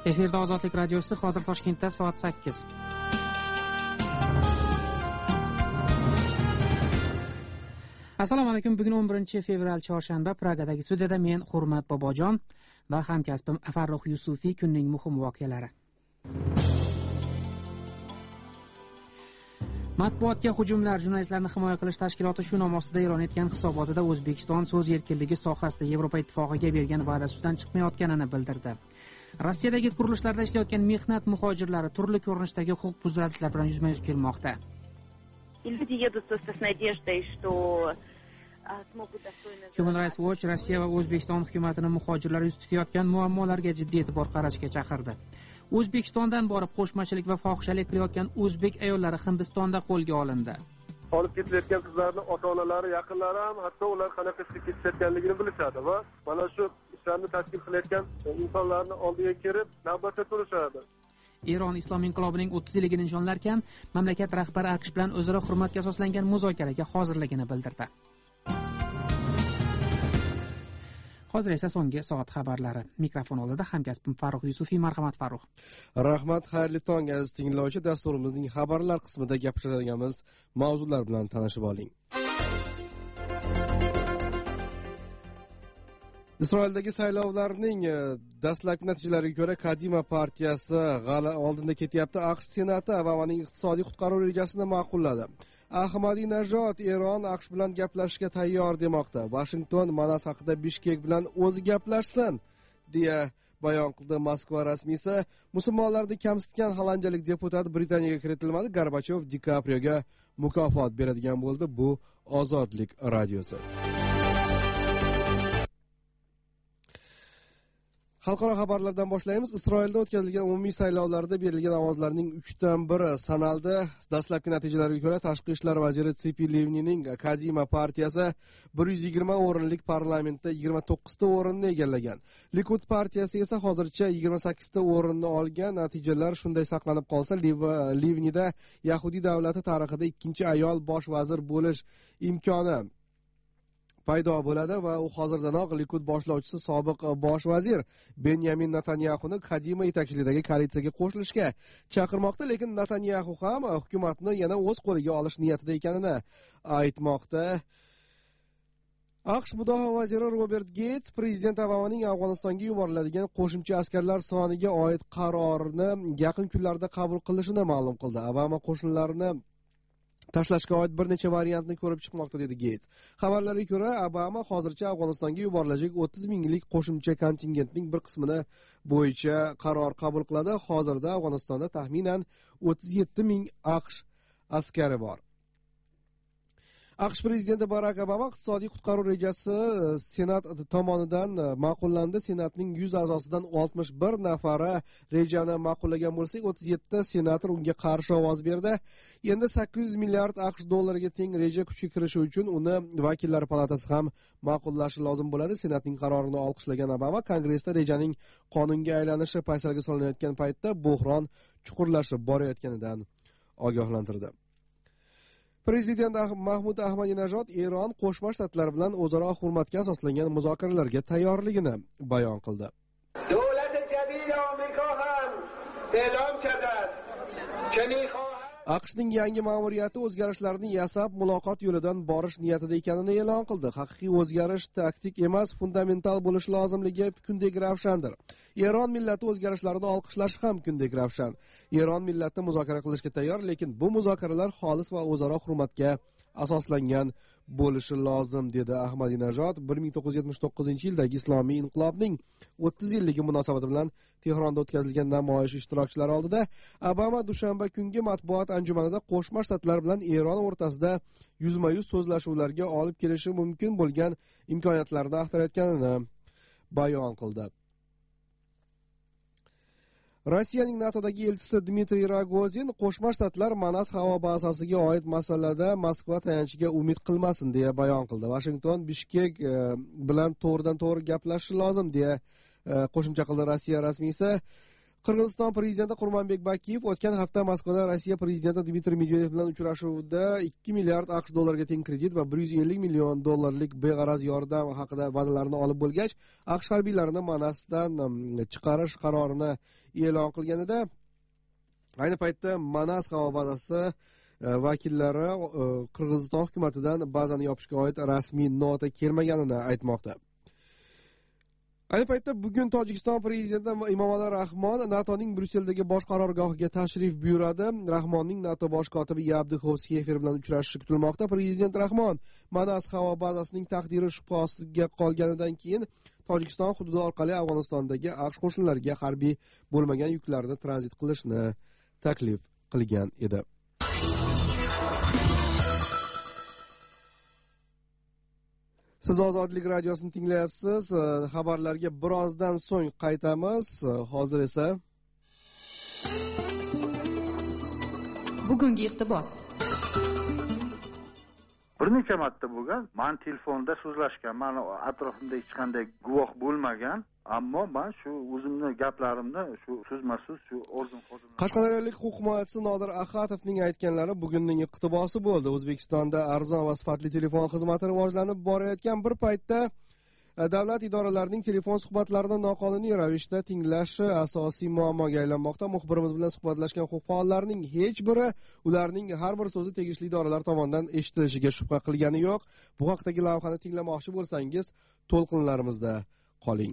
Efirda Ozodlik radiosi, hozir Toshkentda soat 8. Assalomu alaykum. Bugun 11-fevral chorshanba. Pragadagi studiyada men Hurmat Bobojon va hamkasbim Farruh Yusufiy kunning muhim voqealari. Matbuotga hujumlar. Jurnalistlarni himoya qilish tashkiloti shu nom ostida e'lon etgan hisobotida O'zbekiston so'z erkinligi sohasida Yevropa Ittifoqiga bergan va'dasidan chiqmayotganini bildirdi. Rossiyadagi qurilishlarda ishlayotgan mehnat muhojirlari turli ko'rinishdagi huquq buzilishlar bilan yuzma-yuz kelmoqda. Human Rights Watch Rossiya va O'zbekiston hukumatini muhojirlar yuz tutayotgan muammolarga jiddiy e'tibor qaratishga chaqirdi. O'zbekistondan borib qo'shmachilik va fohishalik qilayotgan o'zbek ayollari Hindistonda qo'lga olindi. Olib ketilayotgan qizlarning ota-onalari, yaqinlari ham hatto ular qanaqa ishga ketayotganligini bilishadi va mana shu ishlarni tashkil qilayotgan insonlarni oldiga kelib navbatda turishadi. Eron Islom inqilobining 30 yilligini nishonlarkan, mamlakat rahbari AQSh bilan o'zaro hurmatga asoslangan muzokaraga hozirligini bildirdi. Hozir esa so'nggi soat xabarlari. Mikrofon oldida hamkasbim Farruh Yusufiy. Marhamat Farruh. Rahmat, xayrli tong aziz tinglovchi. Dasturimizning xabarlar qismida gapiradiganimiz mavzular bilan tanishib oling. Isroildagi saylovlarning dastlabki natijalariga ko'ra Kadima partiyasi oldinda ketyapti. AQSh senati Obamaning iqtisodiy qutqaruv rejasini ma'qulladi. Ahmadinajod Eron AQSh bilan gaplashishga tayyor demoqda. Washington Manas haqida Bishkek bilan o'zi gaplashsin deya bayon qildi. Moskva rasmiysi musulmonlarni kamsitgan hollandiyalik deputat Britaniyaga kiritilmadi. Gorbachov DiKaprioga mukofot beradigan bo'ldi. Bu Ozodlik radiosi. Xalqaro xabarlardan boshlaymiz. Isroilda o'tkazilgan umumiy saylovlarda berilgan ovozlarning 1/3 sanaldi. Dastlabki natijalarga ko'ra Tashqi ishlar vaziri Tzipi Livnining Kadima partiyasi 120 o'rinlik parlamentda 29 ta o'rinni egallagan. Likud partiyasi esa hozircha 28 ta o'rinni olgan. Natijalar shunday saqlanib qolsa, Livnida Yahudiy davlati tarixida ikkinchi ayol bosh vazir bo'lish imkoni paydo bo'ladi va u hozirdanoq Likud boshlovchisi sobiq bosh vazir Benyamin Netanyahuni Kadima yetakchiligidagi koalitsiyaga qo'shilishga chaqirmoqda, lekin Netanyahu ham hukumatni yana o'z qo'liga olish niyatida ekanini aytmoqda. AQSh mudofaa vaziri Robert Geyts prezident Obamaning Afg'onistonga yuboriladigan qo'shimcha askarlar soniga oid qarorini yaqin kunlarda qabul qilishini ma'lum qildi. Obama qo'shinlarini tashlashga oid bir necha variantni ko'rib chiqmoqda, dedi Geyts. Xabarlarga ko'ra, Obama hozircha Afg'onistonga yuborilajak 30 minglik qo'shimcha kontingentning bir qismini bo'yicha qaror qabul qiladi. Hozirda Afg'onistonda taxminan 37 ming AQSh askari bor. AQSh prezidenti Barak Obama iqtisodiy qutqaruv rejasi Senat tomonidan ma'qullandi. Senatning 100 a'zosidan 61 nafari rejani ma'qullagan bo'lsa, 37 ta senator unga qarshi ovoz berdi. Endi 800 milliard AQSh dollariga teng reja kuchga kirishi uchun uni vakillar palatasi ham ma'qullashi lozim bo'ladi. Senatning qarorini olqishlagan Obama Kongressda rejaning qonunga aylanishi paysalga solinayotgan paytda buhron chuqurlashib borayotganidan ogohlantirdi. Prezident Mahmud Ahmadinajod Eron Qo'shma Shtatlar bilan o'zaro hurmatga asoslangan muzokaralarga tayyorligini bayon qildi. Davlat jadid Amerika ham e'lon qildi ki AQShning yangi ma'muriyati o'zgarishlarni yasab muloqot yo'lidan borish niyatida ekanini e'lon qildi. Haqiqiy o'zgarish taktik emas, fundamental bo'lishi lozimligi kundek ravshandir. Eron millati o'zgarishlarni olqishlashi ham kundek ravshan. Eron millati muzokara qilishga tayyor, lekin bu muzokaralar xolis va o'zaro hurmatga asoslangan bo'lishi lozim, dedi Ahmadinajod. 1979-yildagi islomiy inqilobning 30 yilligi munosabati bilan Tehronda o'tkazilgan namoyish ishtirokchilari oldida Obama dushanba kungi matbuot anjumanida Qo'shma Shtatlar bilan Eron o'rtasida yuzma-yuz so'zlashuvlarga olib kelishi mumkin bo'lgan imkoniyatlarni axtarayotganini bayon qildi. Rossiyaning NATOdagi elchisi Dmitriy Rogozin Qo'shma Shtatlar Manas havo bazasiga oid masalada Moskva tayanishiga umid qilmasin deya bayon qildi. Washington Bishkek bilan to'g'ridan-to'g'ri gaplashishi lozim deya qo'shimcha qildi Rossiya rasmiysi. Qirg'iziston prezidenti Qurmonbek Bakiyev o'tgan hafta Moskvada Rossiya prezidenti Dmitriy Medvedev bilan uchrashuvda 2 milliard AQSh dollariga teng kredit va 150 million dollarlik beg'araz yordam haqida va'dalarni olib bo'lgach, AQSh harbiylarini Manasdan chiqarish qarorini e'lon qilganida, ayni paytda Manas havo bazasi vakillari Qirg'iziston hukumatidan bazani yopishga oid rasmiy nota kelmaganini aytmoqda. Ayni paytda bugun Tojikiston prezidenti Emomali Rahmon NATOning Bryusseldagi bosh qarorgohiga tashrif buyuradi. Rahmonning NATO bosh kotibi Yabdixov Sxefer bilan uchrashishi kutilmoqda. Prezident Rahmon Manas havo bazasining taqdiri shubha ostiga qolganidan keyin Tojikiston hududi orqali Afg'onistondagi AQSh qo'shinlariga harbiy bo'lmagan yuklarni tranzit qilishni taklif qilgan edi. Siz Ozodlik radiosini tinglayapsiz. Xabarlarga birozdan so'ng qaytamiz. Hozir esa bugungi iqtibos. Bir necha marta bo'lgan. Men telefonda so'zlashgan. Meni atrofimda hech qanday guvoh bo'lmagan. Ammo men shu o'zimning gaplarimni shu so'zma-so'z shu o'zim xodimlar. Qashqadaryolik huquq himoyachisi Nodir Axatovning aytganlari bugunning iqtibosi bo'ldi. O'zbekistonda arzon va sifatli telefon xizmati rivojlanib borayotgan bir paytda davlat idoralarining telefon suhbatlarini noqonuniy ravishda tinglashi asosiy muammoga aylanmoqda. Muxbirimiz bilan suhbatlashgan huquq faollarining hech biri ularning har bir so'zi tegishli idoralar tomonidan eshitilishiga shubha qilgani yo'q. Bu haqdagi lavhani tinglamoqchi bo'lsangiz, to'lqinlarimizda qoling.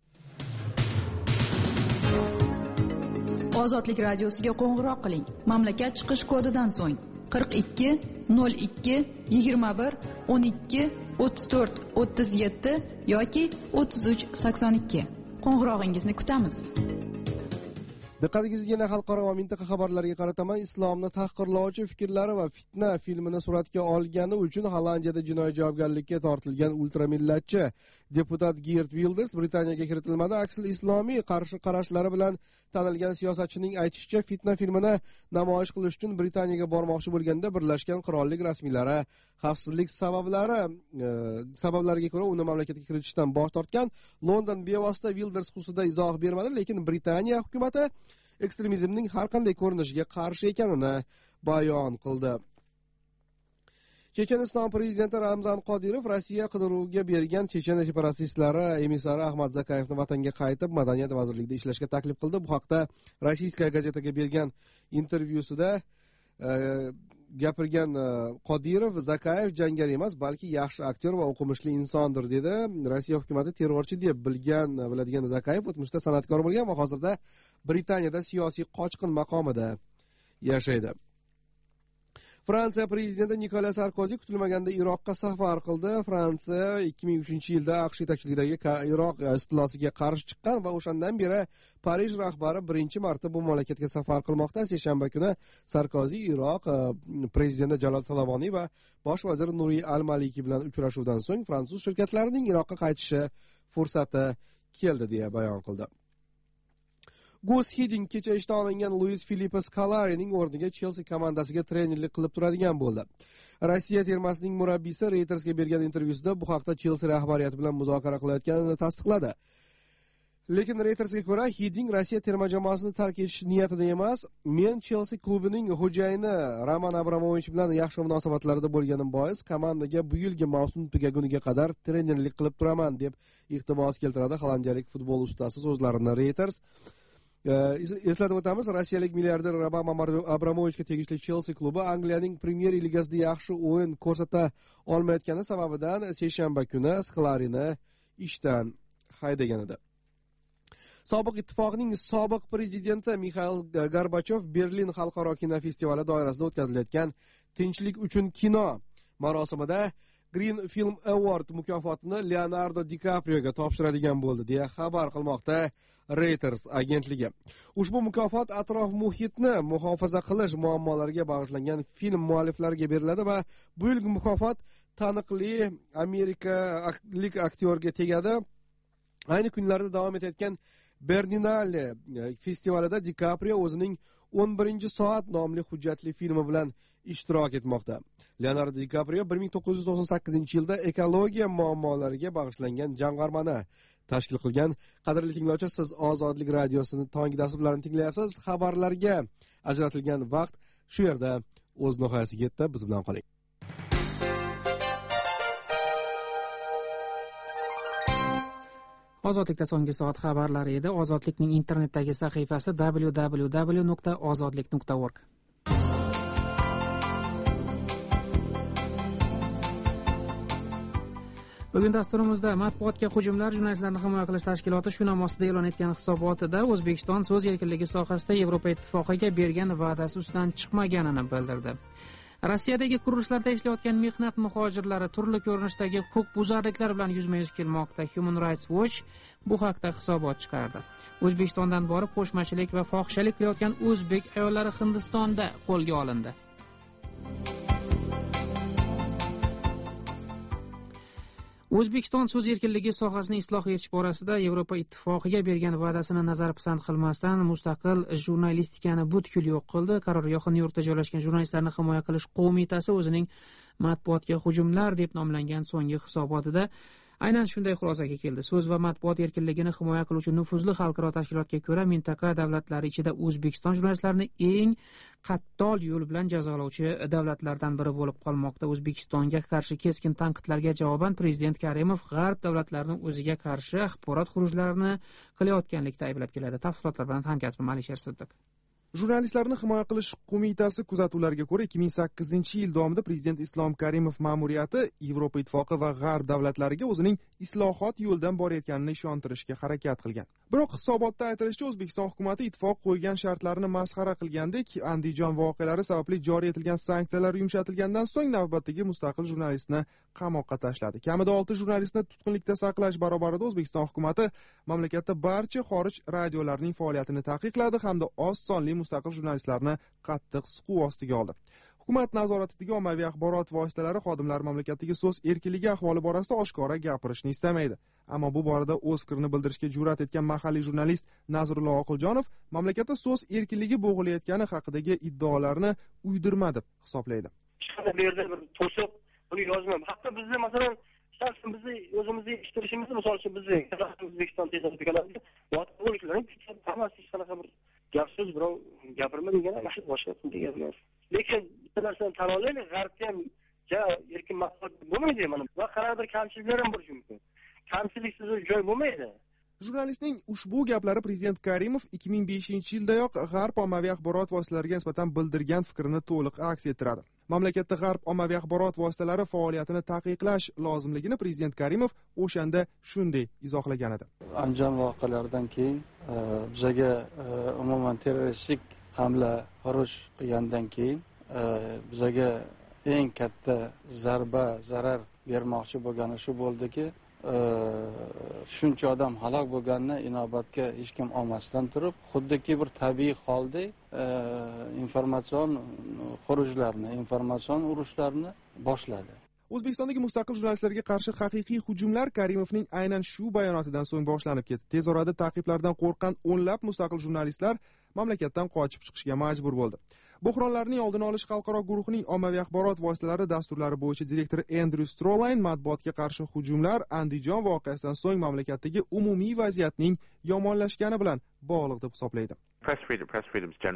Ozodlik radiosiga qo'ng'iroq qiling. Mamlakat chiqish kodidan so'ng 42 02 21 12 34 37 yoki 33 82. Qo'ng'irog'ingizni kutamiz. Diqqatingizga yana xalqaro va mintaqa xabarlariga qarataman. Islomni tahqirlovchi fikrlari va fitna filmini suratga olgani uchun Hollandiyada jinoiy javobgarlikka tortilgan ultramillatchi deputat Geert Wilders Britaniyaga kiritilmadi. Aksli islomiy qarshi qarashlari bilan tanilgan siyosatchining aytishicha, fitna filmini namoyish qilish uchun Britaniyaga bormoqchi bo'lganda Birlashgan Qirollik rasmiylari xavfsizlik sabablariga ko'ra uni mamlakatga kiritishdan bosh tortgan. London bevosita Wilders xususida izoh bermadi, lekin Britaniya hukumati ekstremizmning har qanday ko'rinishiga qarshi ekanini bayon qildi. Checheniston prezidenti Ramzan Qodirov Rossiya qidiruvga bergan chechen separatistlari emissari Ahmad Zakayevni vatanga qaytib madaniyat vazirligida ishlashga taklif qildi. Bu haqda Rossiyskaya gazetaga bergan intervyusida gapirgan Qodirov, Zakayev jangari emas, balki yaxshi aktyor va o'qimishli insondir dedi. Rossiya hukumati terrorchi deb biladigan Zakayev o'tmishda san'atkor bo'lgan va hozirda Britaniyada siyosiy qochqin maqomida yashaydi. Fransiya prezidenti Nikola Sarkozi kutilmaganda Iroqqa safar qildi. Fransiya 2003-yilda AQSh yetakchiligidagi Iroq istilosiga qarshi chiqqan va o'shandan beri Parij rahbari birinchi marta bu mamlakatga safar qilmoqda. Seshanba kuni Sarkozi Iroq prezidenti Jalol Talaboniy va bosh vazir Nuriy al-Maliki bilan uchrashuvdan so'ng fransuz shirkatlarining Iroqqa qaytishi fursati keldi deya bayon qildi. Gus Hiddink kecha ishdan olingan Luis Felipe Scolarining o'rniga Chelsea komandasiga trenerlik qilib turadigan bo'ldi. Rossiya termasining murabbiysi Reutersga bergan intervyusida bu haqda Chelsea rahbariyati bilan muzokara qilayotganini tasdiqladi. Lekin Reutersga ko'ra, Hiddink Rossiya terma jamoasini tark etish niyatida emas. Men Chelsea klubining xo'jayini Roman Abramovich bilan yaxshi munosabatlarda bo'lganim bois komandaga bu yilgi mavsum tugaguniga qadar trenerlik qilib turaman deb iqtibos keltiradi hollandiyalik futbol ustasi so'zlarini Reuters. Eslatib o'tamiz, rossiyalik milliarder Roman Abramovichga tegishli Chelsea klubi Angliyaning Premier Ligasida yaxshi o'yin ko'rsata olmayotgani sababidan seshanba kuni Skolarini ishdan haydagan edi. Sobiq ittifoqning sobiq prezidenti Mikhail Gorbachov Berlin xalqaro kinofestivali doirasida o'tkazilayotgan Tinchlik uchun kino marosimida Green Film Award mukofotini Leonardo DiCaprioga topshiradigan bo'ldi deya xabar qilmoqda Reuters agentligi. Ushbu mukofot atrof muhitni muhofaza qilish muammolariga bag'ishlangan film mualliflariga beriladi va bu yilgi mukofot taniqli amerikalik aktyorga tegadi. Ayni kunlarda davom etayotgan Berlinale festivalida DiCaprio o'zining 11-soat nomli hujjatli filmi bilan ishtirok etmoqda. Leonardo DiCaprio 1998-yilda ekologiya muammolariga bag'ishlangan jamg'armani tashkil qilgan. Qadrli tinglovchi, siz Ozodlik radiosini tonggi dasturlarini tinglayapsiz. Xabarlarga ajratilgan vaqt shu yerda o'z nihoyasiga yetdi. Biz bilan qoling. Ozodlikda so'nggi soat xabarlari edi. Ozodlikning internetdagi sahifasi www.ozodlik.org. Bugun dasturimizda matbuotga hujumlar, jurnalistlarni himoya qilish tashkiloti shu nom ostida e'lon etgan hisobotida O'zbekiston so'z erkinligi sohasida Yevropa Ittifoqiga bergan va'dasi ustidan chiqmaganini bildirdi. Rossiyadagi qurilishlarda ishlayotgan mehnat muhojirlari turli ko'rinishdagi huquqbuzarliklar bilan yuzma-yuz kelmoqda. Human Rights Watch bu haqda hisobot chiqardi. O'zbekistondan borib qo'shmachilik va fohishalik qilayotgan o'zbek ayollari Hindistonda qo'lga olindi. O'zbekiston so'z erkinligi sohasini isloh etish borasida Yevropa Ittifoqiga bergan va'dasini nazarpisand qilmasdan mustaqil jurnalistikani butkul yo'q qildi. Qarorgohi Nyu-Yorkda joylashgan jurnalistlarni himoya qilish qo'mitasi o'zining matbuotga hujumlar deb nomlangan so'nggi hisobotida aynan shunday xulosaga keldi. So'z va matbuot erkinligini himoya qiluvchi nufuzli xalqaro tashkilotga ko'ra, mintaqa davlatlari ichida O'zbekiston jurnalistlarini eng qattol yo'l bilan jazolovchi davlatlardan biri bo'lib qolmoqda. O'zbekistonga qarshi keskin tanqidlarga javoban Prezident Karimov G'arb davlatlarini o'ziga qarshi axborot xurujlarini qilayotganlikda ayblab keladi. Tafsilotlar bilan hamkasbim Alisher Siddiq. Jurnalistlarni himoya qilish qo'mitasi kuzatuvlariga ko'ra 2008-yil davomida Prezident Islom Karimov ma'muriyati Yevropa Ittifoqi va G'arb davlatlariga o'zining islohot yo'lidan borayotganini ishontirishga harakat qilgan. Biroq hisobotda aytilishicha, O'zbekiston hukumatı ittifoq qo'ygan shartlarni masxara qilgandek, Andijon voqealari sababli joriy etilgan sanksiyalar yumshatilgandan so'ng navbatdagi mustaqil jurnalistni qamoqqa tashladi. Kamida 6 jurnalistni tutqunlikda saqlash barobarida O'zbekiston hukumatı mamlakatda barcha xorij radiolarining faoliyatini taqiqladi hamda oz sonli mustaqil jurnalistlarni qattiq siquv ostiga oldi. Hukumat nazoratidagi ommaviy axborot vositalari xodimlari mamlakatdagi so'z erkinligi ahvoli borasida oshkora gapirishni istamaydi. Ammo bu borada o'z fikrini bildirishga jur'at etgan mahalliy jurnalist Nazrullo Oqiljonov mamlakatda so'z erkinligi bo'g'ilayotgani haqidagi iddaolarni uydirma deb hisoblaydi. Bu yerda bir to'siq buni yozmam. Hatto bizni masalan shaxsan bizni o'zimizni eshittirishimizni misol uchun bizni O'zbekiston telekanalida bo'lishlaring hammasi hech qanaqa bir gap so'z birov gapirma degan boshqa degan gap. Lekin bitta narsani tan olaylik, G'arbda ham erkin matbuot bo'lmaydi mana. Va qanaqadir kamchiliklar ham bo'lishi mumkin. Kamchiliksiz joy bo'lmaydi. Jurnalistning ushbu gaplari Prezident Karimov 2005-yildayoq G'arb ommaviy axborot vositalariga nisbatan bildirgan fikrini to'liq aks ettiradi. Mamlakatda G'arb ommaviy axborot vositalari faoliyatini taqiqlash lozimligini Prezident Karimov o'shanda shunday izohlagan edi. Andijon voqealaridan keyin bizaga umuman terroristik hamla xuruj qilgandan keyin bizaga eng katta zarar bermoqchi bo'lgani shu bo'ldiki, shuncha odam halok bo'lganini inobatga hech kim olmasdan turib, xuddiki bir tabiiy holdek informatsion xurujlarni, informatsion urushlarni boshladi. O'zbekistondagi mustaqil jurnalistlarga qarshi haqiqiy hujumlar Karimovning aynan shu bayonotidan so'ng boshlanib ketdi. Tez orada ta'qiblardan qo'rqqan o'nlab mustaqil jurnalistlar mamlakatdan qochib chiqishga majbur bo'ldi. Buhronlarning oldini olish xalqaro guruhining ommaviy axborot vositalari dasturlari bo'yicha direktori Andrew Stroline matbuotga qarshi hujumlar Andijon voqeasidan so'ng mamlakatdagi umumiy vaziyatning yomonlashgani bilan bog'liq deb hisoblaydi. Press freedom is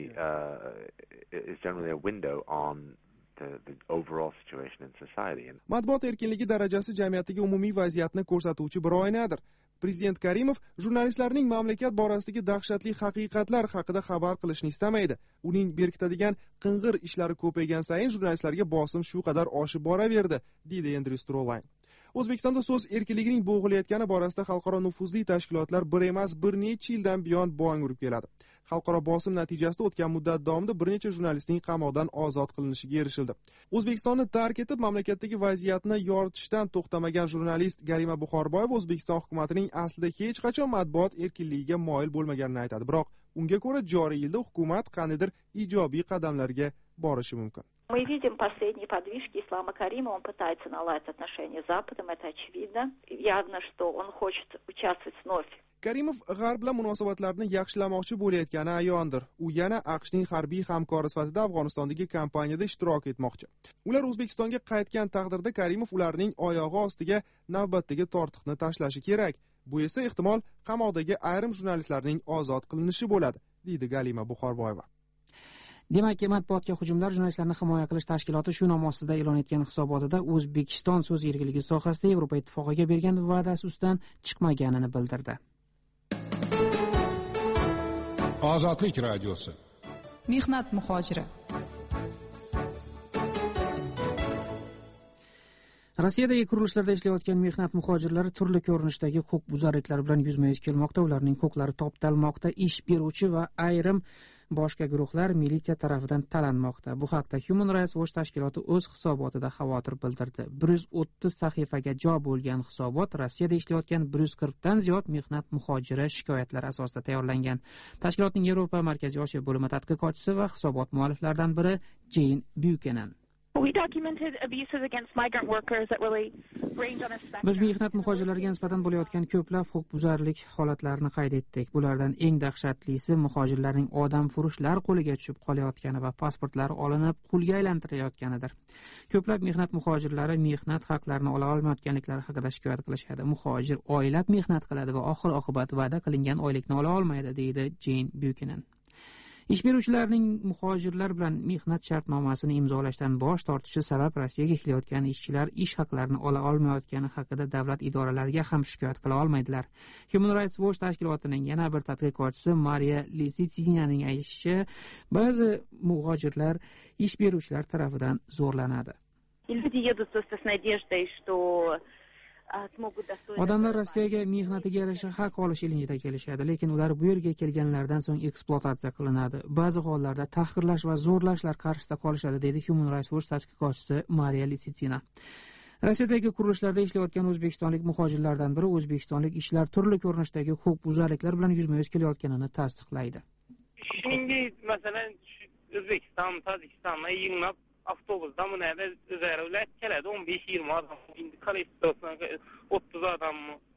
generally a window on the overall situation in society. Matbuot erkinligi darajasi jamiyatdagi umumiy vaziyatni ko'rsatuvchi bir oynadir. Prezident Karimov jurnalistlarning mamlakat borasidagi dahshatli haqiqatlar haqida xabar qilishni istamaydi. Uning berkitadigan qing'ir ishlari ko'paygan sayin jurnalistlarga bosim shu qadar oshib boraverdi, deydi Andrew Stroline. O'zbekistonda so'z erkinligining bo'g'ilayotgani borasida xalqaro nufuzli tashkilotlar bir emas, bir necha yildan buyon bong urib keladi. Xalqaro bosim natijasida o'tgan muddat davomida bir necha jurnalistning qamoqdan ozod qilinishiga erishildi. O'zbekistonni tark etib, mamlakatdagi vaziyatni yoritishdan to'xtamagan jurnalist Garima Buxorboyeva O'zbekiston hukumatining aslida hech qachon matbuot erkinligiga moyil bo'lmaganini aytadi. Biroq unga ko'ra joriy yilda hukumat qandaydir ijobiy qadamlarga borishi mumkin. Мы видим последние подвижки Ислама Каримова, он пытается наладить отношения с Западом, это очевидно. Явно, что он хочет участвовать вновь. Karimov G'arb bilan munosabatlarni yaxshilamoqchi bo'layotgani ayondir. U yana AQShning harbiy hamkori sifatida Afg'onistondagi kampaniyada ishtirok etmoqchi. Ular O'zbekistonga qaytgan taqdirda Karimov ularning oyog'i ostiga navbatdagi tortiqni tashlashi kerak. Bu esa ehtimol qamoqdagi ayrim jurnalistlarning ozod qilinishi bo'ladi, deydi Galima Buxorboyeva. Demak, matbuotga hujumlar jurnalistlarni himoya qilish tashkiloti shu nom ostida e'lon etgan hisobotida O'zbekiston so'z erkinligi sohasida Yevropa Ittifoqiga bergan va'dasi ustidan chiqmaganini bildirdi. Ozodlik radiosi. Mehnat muhojiri. Rossiyadagi qurilishlarda ishlayotgan mehnat muhojirlari turli ko'rinishdagi huquqbuzarliklar bilan yuzma-yuz kelmoqda. Ularning huquqlari toptalmoqda, ish beruvchi va ayrim boshqa guruhlar militsiya tarafidan talanmoqda. Bu haqda Human Rights Watch tashkiloti o'z hisobotida xavotir bildirdi. 130 sahifaga jo bo'lgan hisobot Rossiyada ishlayotgan 140 dan ziyod mehnat muhojiri shikoyatlari asosida tayyorlangan. Tashkilotning Yevropa Markaziy Osiyo bo'limi tadqiqotchisi va hisobot mualliflaridan biri Jane Buchanan. Biz mehnat muhojirlariga nisbatan bo'layotgan ko'plab huquqbuzarlik holatlarini qayd etdik. Bulardan eng dahshatlisi muhojirlarning odamfurushlar qo'liga tushib qolayotgani va pasportlari olinib qulga aylantirilayotganidir. Ko'plab mehnat muhojirlari mehnat haqlarini ola olmayotganliklari haqida shikoyat qilishadi. Muhojir oylab mehnat qiladi va oxir-oqibat va'da qilingan oylikni ola olmaydi, deydi Jane Buchanan. Ish beruvchilarning muhojirlar bilan mehnat shartnomasini imzolashdan bosh tortishi sabab Rossiyaga kelayotgan ishchilar ish haqlarini ola olmayotgani haqida davlat idoralariga ham shikoyat qila olmaydilar. Human Rights Watch tashkilotining yana bir tadqiqotchisi Mariya Lisitsinaning aytishicha, ba'zi muhojirlar ish beruvchilar tarafidan zo'rlanadi. Odamlar Rossiyaga mehnatiga yarasha haq olish ilinjida kelishadi, lekin ular bu yerga kelganlaridan so'ng ekspluatatsiya qilinadi. Ba'zi hollarda tahqirlash va zo'rlashlar qarshisida qolishadi, deydi Human Rights Watch tadqiqotchisi Mariya Lisitsina. Rossiyadagi qurilishlarda ishlayotgan o'zbekistonlik muhojirlardan biri o'zbekistonlik ishlar turli ko'rinishdagi huquqbuzarliklar bilan yuzma-yuz kelayotganini tasdiqlaydi. Shuningdek, masalan, O'zbekiston, Tojikistonda yig'nab avtobusda bunada o'zaro keladi 15-20 odam, indi kolesosdan 30 odam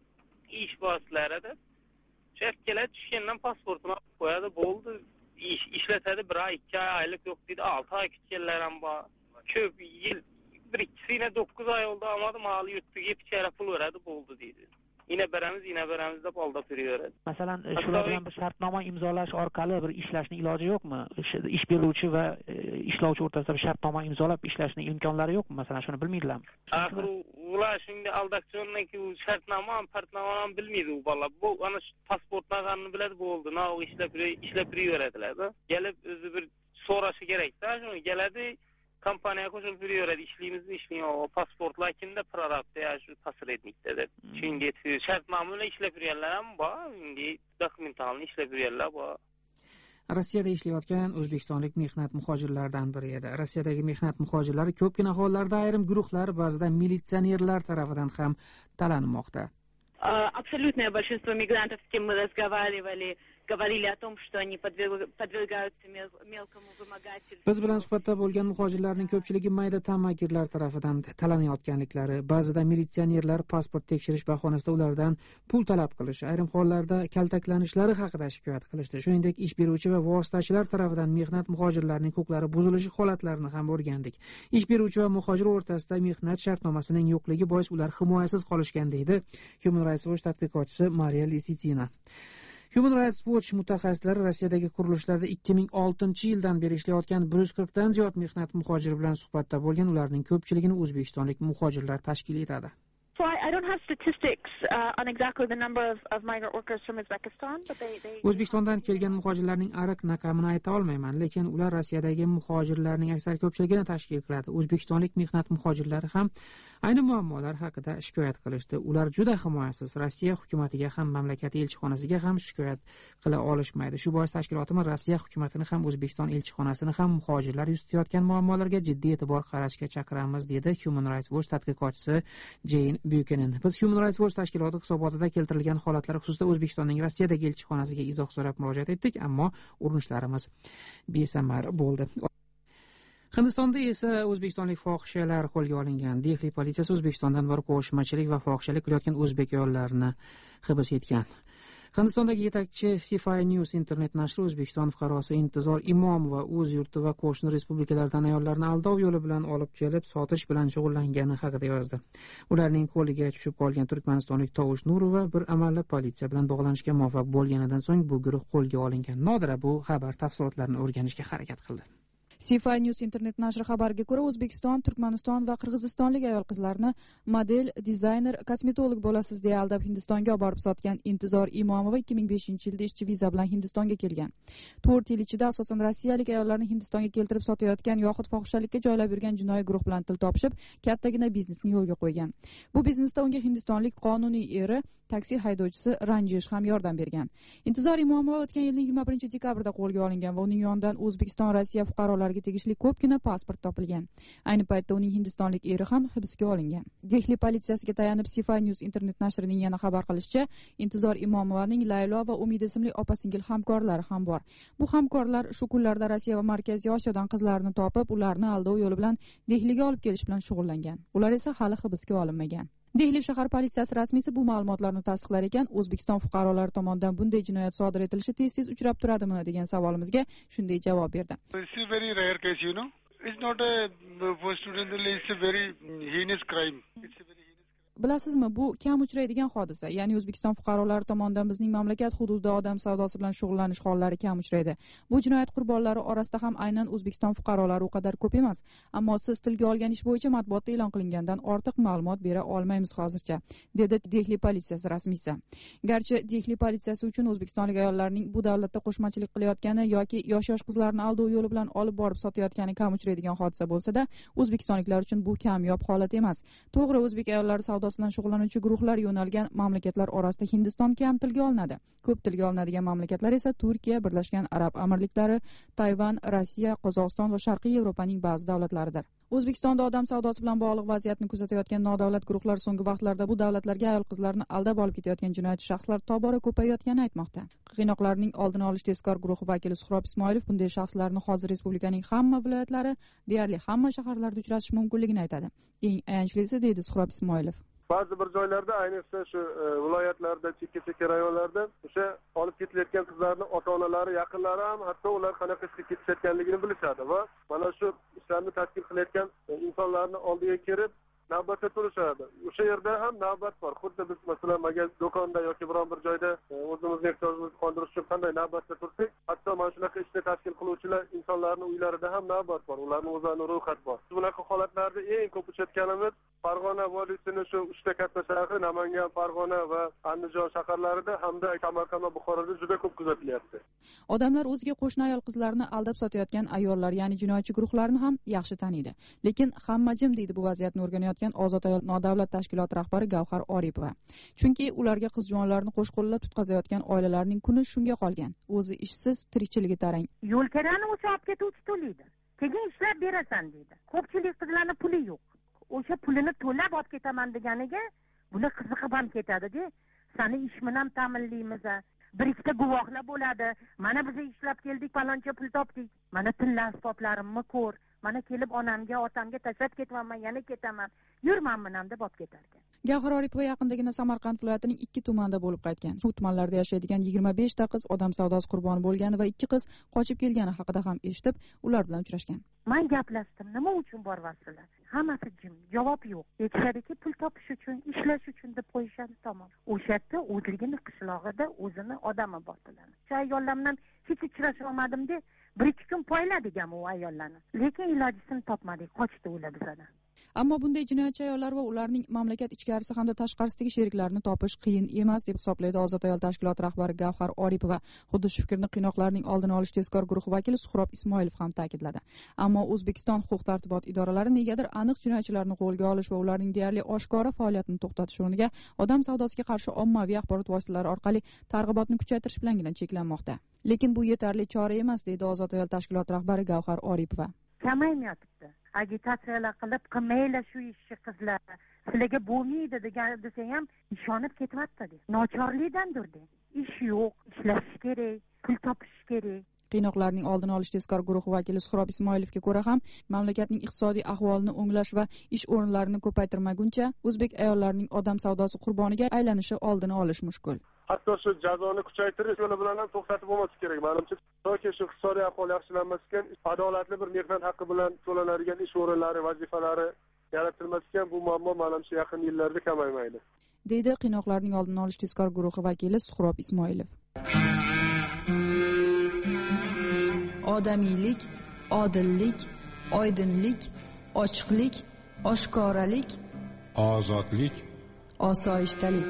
ish boslarida. Chef keladi, tushgandan pasportini olib qo'yadi, bo'ldi. Ishlatadi 1-2 oylik yo'q deydi, 6 oy kutganlar ham bor. Ko'p yil, bir ikkisine 9 oy oldu ama mali yurtga pichara pul veradi, bo'ldi deydi. Yine beramiz deb oldab yuraveradi. Masalan, shular bilan bir shartnoma imzolash orqali bir ishlashning iloji yo'qmi? Ish beruvchi va ishlovchi o'rtasida bir shartnoma imzolab ishlashning imkonlari yo'qmi? Masalan, shuni bilmaydilarmi? Axir ular shunga aldaqchonki u shartnoma ham bilmaydi u bola. Bu ana pasportlarni biladi, bo'ldi. Na o ishlab yuraveradilar. Kelib o'zi bir so'rashi kerak-da, shuni keladi. Kompaniya qo'shilib yuraveradi, ishlaymiz, o pasportlar kimda prorabda ya shu посредникda deb. Shunga shartnoma bilan ishlab yurganlar ham bor, endi dokumentalni ishlab yurganlar bor. Rossiyada ishlayotgan o'zbekistonlik mehnat muhojirlaridan biri edi. Rossiyadagi mehnat muhojirlari ko'pgina hollarda ayrim guruhlar, ba'zida militsionerlar tarafidan ham talanmoqda. Абсолютное большинство мигрантов, с кем мы разговаривали, говорили о том, что они подвергаются мелкому вымогательству. Biz bilan suhbatda bo'lgan muhojirlarning ko'pchiligi mayda ta'magirlar tarafidan talanayotganliklari, ba'zida militsionerlar pasport tekshirish bahonasida ulardan pul talab qilish, ayrim hollarda kaltaklanishlari haqida shikoyat qilishdi. Shuningdek, ish beruvchi va vositachilar tarafidan mehnat muhojirlarining huquqlari buzilishi holatlarini ham o'rgandik. Ish beruvchi va muhojir o'rtasida mehnat shartnomasining yo'qligi bois ular himoyasiz qolishgan, deydi Human Rights Watch tadqiqotchisi Mariya Lisitsina. Human Rights Watch mutaxassislari Rossiyadagi qurilishlarda 2006-yildan beri ishlayotgan 140 dan ziyod mehnat muhojiri bilan suhbatda bo'lgan, ularning ko'pchiligini o'zbekistonlik muhojirlar tashkil etadi. So I don't have statistics on exactly the number of migrant workers from Uzbekistan, but they O'zbekistondan kelgan muhojirlarning aniq raqamini ayta olmayman, lekin ular Rossiyadagi muhojirlarning aksar ko'pchiligini tashkil qiladi. O'zbekistonlik mehnat muhojirlari ham ayni muammolar haqida shikoyat qilishdi. Ular juda himoyasiz. Rossiya hukumatiga ham, mamlakat elchixonasiga ham shikoyat qila olishmaydi. Shu bois tashkilotimiz Rossiya hukumatini ham, O'zbekiston elchixonasini ham muhojirlar yuz tutayotgan muammolarga jiddiy e'tibor qaratishga chaqiramiz, dedi Human Rights Watch tadqiqotchisi Jane Buchanan. Biz Human Rights Watch tashkiloti hisobotida keltirilgan holatlar xususida O'zbekistonning Rossiyadagi elchixonasiga izoh so'rab murojaat etdik, ammo urinishlarimiz besamar bo'ldi. Hindistonda esa o'zbekistonlik fohishalar qo'lga olingan. Dehli politsiyasi O'zbekistondan bir qo'shmachilik va fohishalik qilayotgan o'zbek ayollarini hibs etgan. Hindistondagi yetakchi Sify News internet nashri O'zbekiston fuqarosi Intizor Imomova o'z yurti va qo'shni respublikalardan ayollarni aldov yo'li bilan olib kelib sotish bilan shug'ullangani haqida yozdi. Ularning qo'liga tushib qolgan turkmanistonlik Tovush Nurova bir amallab politsiya bilan bog'lanishga muvaffaq bo'lganidan so'ng bu guruh qo'lga olingan. Nodira bu xabar tafsilotlarini o'rganishga harakat qildi. Sify News internet nashri xabariga ko'ra, O'zbekiston, Turkmaniston va qirg'izistonlik ayol qizlarni model, dizayner, kosmetolog bo'lasiz deya aldab Hindistonga olib borib sotgan Intizor Imomova 2005-yilda ishchi viza bilan Hindistonga kelgan. 4 yil ichida asosan rossiyalik ayollarni Hindistonga keltirib sotayotgan yoxud fohishalikka joylab yurgan jinoiy guruh bilan til topishib, kattagina biznesni yo'lga qo'ygan. Bu biznesda unga hindistonlik qonuniy eri, taksi haydovchisi Ranjish ham yordam bergan. Intizor Imomova o'tgan yilning 21-dekabrda qo'lga olingan va uning yonidan O'zbekiston, Rossiya fuqarolariga tegishli ko'pgina pasport topilgan. Ayni paytda uning hindistonlik eri ham hibsga olingan. Dehli politsiyasiga tayanib Sify News internet nashrining yana xabar qilishicha, Intizor Imomovaning Laylo va Umid ismli opa-singil hamkorlari ham bor. Bu hamkorlar shu kunlarda Rossiya va Markaziy Osiyodan qizlarni topib, ularni aldov yo'li bilan Dehliga olib kelish bilan shug'ullangan. Ular esa hali hibsga olinmagan. Dehli shahar politsiyasi rasmiysi bu ma'lumotlarni tasdiqlar ekan, O'zbekiston fuqarolari tomonidan bunday jinoyat sodir etilishi tez-tez uchrab turadimi degan savolimizga shunday javob berdi. It's a very rare case, you know. It's not a for student, it's a very heinous crime. It's a very Bilasizmi, bu kam uchraydigan hodisa. Ya'ni O'zbekiston fuqarolari tomonidan bizning mamlakat hududida odam savdosi bilan shug'ullanish hollari kam uchraydi. Bu jinoyat qurbonlari orasida ham aynan O'zbekiston fuqarolari u qadar ko'p emas. Ammo siz tilga olgan ish bo'yicha matbuotda e'lon qilingandan ortiq ma'lumot bera olmaymiz hozircha, dedi Dehli politsiyasi rasmiysi. Garchi Dehli politsiyasi uchun o'zbekistonlik ayollarning bu davlatda qo'shmachilik qilayotgani yoki yosh qizlarni aldov yo'li bilan olib borib sotayotgani kam uchraydigan hodisa bo'lsa-da, o'zbekistonliklar uchun bu kamyob holat emas. To'g'ri, o'zbek ayollari savdosi bilan shug'ullanuvchi guruhlar yo'nalgan mamlakatlar orasida Hindiston kam tilga olinadi. Ko'p tilga olinadigan mamlakatlar esa Turkiya, Birlashgan Arab Amirliklari, Tayvan, Rossiya, Qozog'iston va Sharqiy Yevropaning ba'zi davlatlaridir. O'zbekistonda odam savdosi bilan bog'liq vaziyatni kuzatayotgan nodavlat guruhlar so'nggi vaqtlarda bu davlatlarga ayol qizlarni aldab olib ketayotgan jinoyatchi shaxslar tobora ko'payayotganini aytmoqda. Qiynoqlarning oldini olish tezkor guruhi vakili Suhrob Ismoilov bunday shaxslarni hozir respublikaning hamma viloyatlari, deyarli hamma shaharlarda uchratish mumkinligini aytadi. Eng ayanchlisi, deydi Suhrob Ismoilov. Ba'zi bir joylarda, ayniqsa shu viloyatlarda, chekka rayonlarda o'sha olib ketilayotgan qizlarning ota-onalari, yaqinlari ham hatto ular qanaqa ishga ketishayotganligini bilishadi va mana shu ishlarni tashkil qilayotgan insonlarni oldiga kelib navbatda turishadi. O'sha yerda ham navbat bor. Xuddi biz masalan do'konda yoki biron bir joyda o'zimizning ehtiyojimizni qondirish uchun qanday navbatda tursak, hatto mana shunaqa ishni tashkil qiluvchilar insonlarning uylarida ham navbat bor. Ularning o'zlarining ro'yxat bor. Bunaqa holatlarda eng ko'p uchratganimiz Farg'ona vodiysining shu 3 ta katta shahri, Namangan, Farg'ona va Andijon shaharlarida hamda Samarqand va Buxoroda juda ko'p kuzatilyapti. Odamlar o'ziga qo'shni ayol qizlarni aldab sotayotgan ayollar, ya'ni jinoyatchi guruhlarni ham yaxshi taniydi. Lekin hamma jim deydi bu vaziyatni o'rganayotgan Ozod ayol nodavlat tashkiloti rahbari Gavhar Oripova. Chunki ularga qiz-juvonlarni qo'shqo'llab tutqazayotgan oilalarning kuni shunga qolgan. O'zi ishsiz, tirikchiligi tarang. Yo'lkarani o'sha olib ketuvchi to'laydi. Keyin ishlab berasan deydi. Ko'pchilik qizlarning puli yo'q. O'sha pulini to'lab olib ketaman deganiga bular qiziqib ham ketadi-da. Sani ish bilan ta'minlaymiz. Bir ikkita guvohlar bo'ladi. Mana biz ishlab keldik, faloncha pul topdik. Mana tilla asboblarimni ko'r. Mana kelib onamga, otamga tashlab ketmayman, yana ketaman. Yurman bilan deb olib ketarkan. Gavhar Oripova yaqindagina Samarqand viloyatining 2 tumanida bo'lib qaytgan. Shu tumanlarda yashaydigan 25 ta qiz odam savdosi qurboni bo'lgani va 2 qiz qochib kelgani haqida ham eshitib, ular bilan uchrashgan. Men gaplashdim, nima uchun boryapsizlar? Hammasi jim, javob yo'q. Aytishadiki, pul topish uchun, ishlash uchun deb qo'yishadi, tamom. O'sha yerda o'zligini qishlog'ida o'zini odami botilar. Shu ayollar bilan hech uchrasha olmadim-da, 1-2 kun poyladik u ayollarni. Lekin ilojisini topmadik, qochdi ular bizdan. Ammo bunday jinoyatchi ayollar va ularning mamlakat ichkarisi hamda tashqarisidagi sheriklarini topish qiyin emas deb hisoblaydi Ozod ayol tashkiloti rahbari Gavhar Oripova. Xuddi shu fikrni qiynoqlarning oldini olish tezkor guruhi vakili Suhrob Ismoilov ham ta'kidladi. Ammo O'zbekiston huquq-tartibot idoralari negadir aniq jinoyatchilarni qo'lga olish va ularning deyarli oshkora faoliyatini to'xtatish o'rniga odam savdosiga qarshi ommaviy axborot vositalari orqali targ'ibotni kuchaytirish bilangina cheklanmoqda. Lekin bu yetarli chora emas, deydi Ozod ayol tashkiloti rahbari Gavhar Oripova. Kamaymyapti. Agitatsiyalar qilib, qilmaylar shu ishni qizlar. Sizlarga bo'lmaydi degan desa ham ishonib ketyapti. Nochorlikdandir de. Ish yo'q, ishlash kerak, pul topish kerak. Qiynoqlarning oldini olish tezkor guruhi vakili Suhrob Ismoilovga ko'ra ham mamlakatning iqtisodiy ahvolini o'nglash va ish o'rinlarini ko'paytirmaguncha o'zbek ayollarining odam savdosi qurboniga aylanishi oldini olish mushkul. hatto shu jazoni kuchaytirish yo'li bilan ham to'xtatib bo'lmaslik kerak. Menimcha, toki shu iqtisodiy ahvol yaxshilanmas ekan, adolatli bir mehnat haqqi bilan to'lanadigan ish o'rinlari, vazifalari yaratilmas ekan, bu muammo menimcha yaqin yillarda kamaymaydi, deydi qiynoqlarning oldini olish tezkor guruhi vakili Suhrob Ismoilov. Odamiylik, odillik, oydinlik, ochiqlik, oshkoralik, ozodlik, osoyishtalik.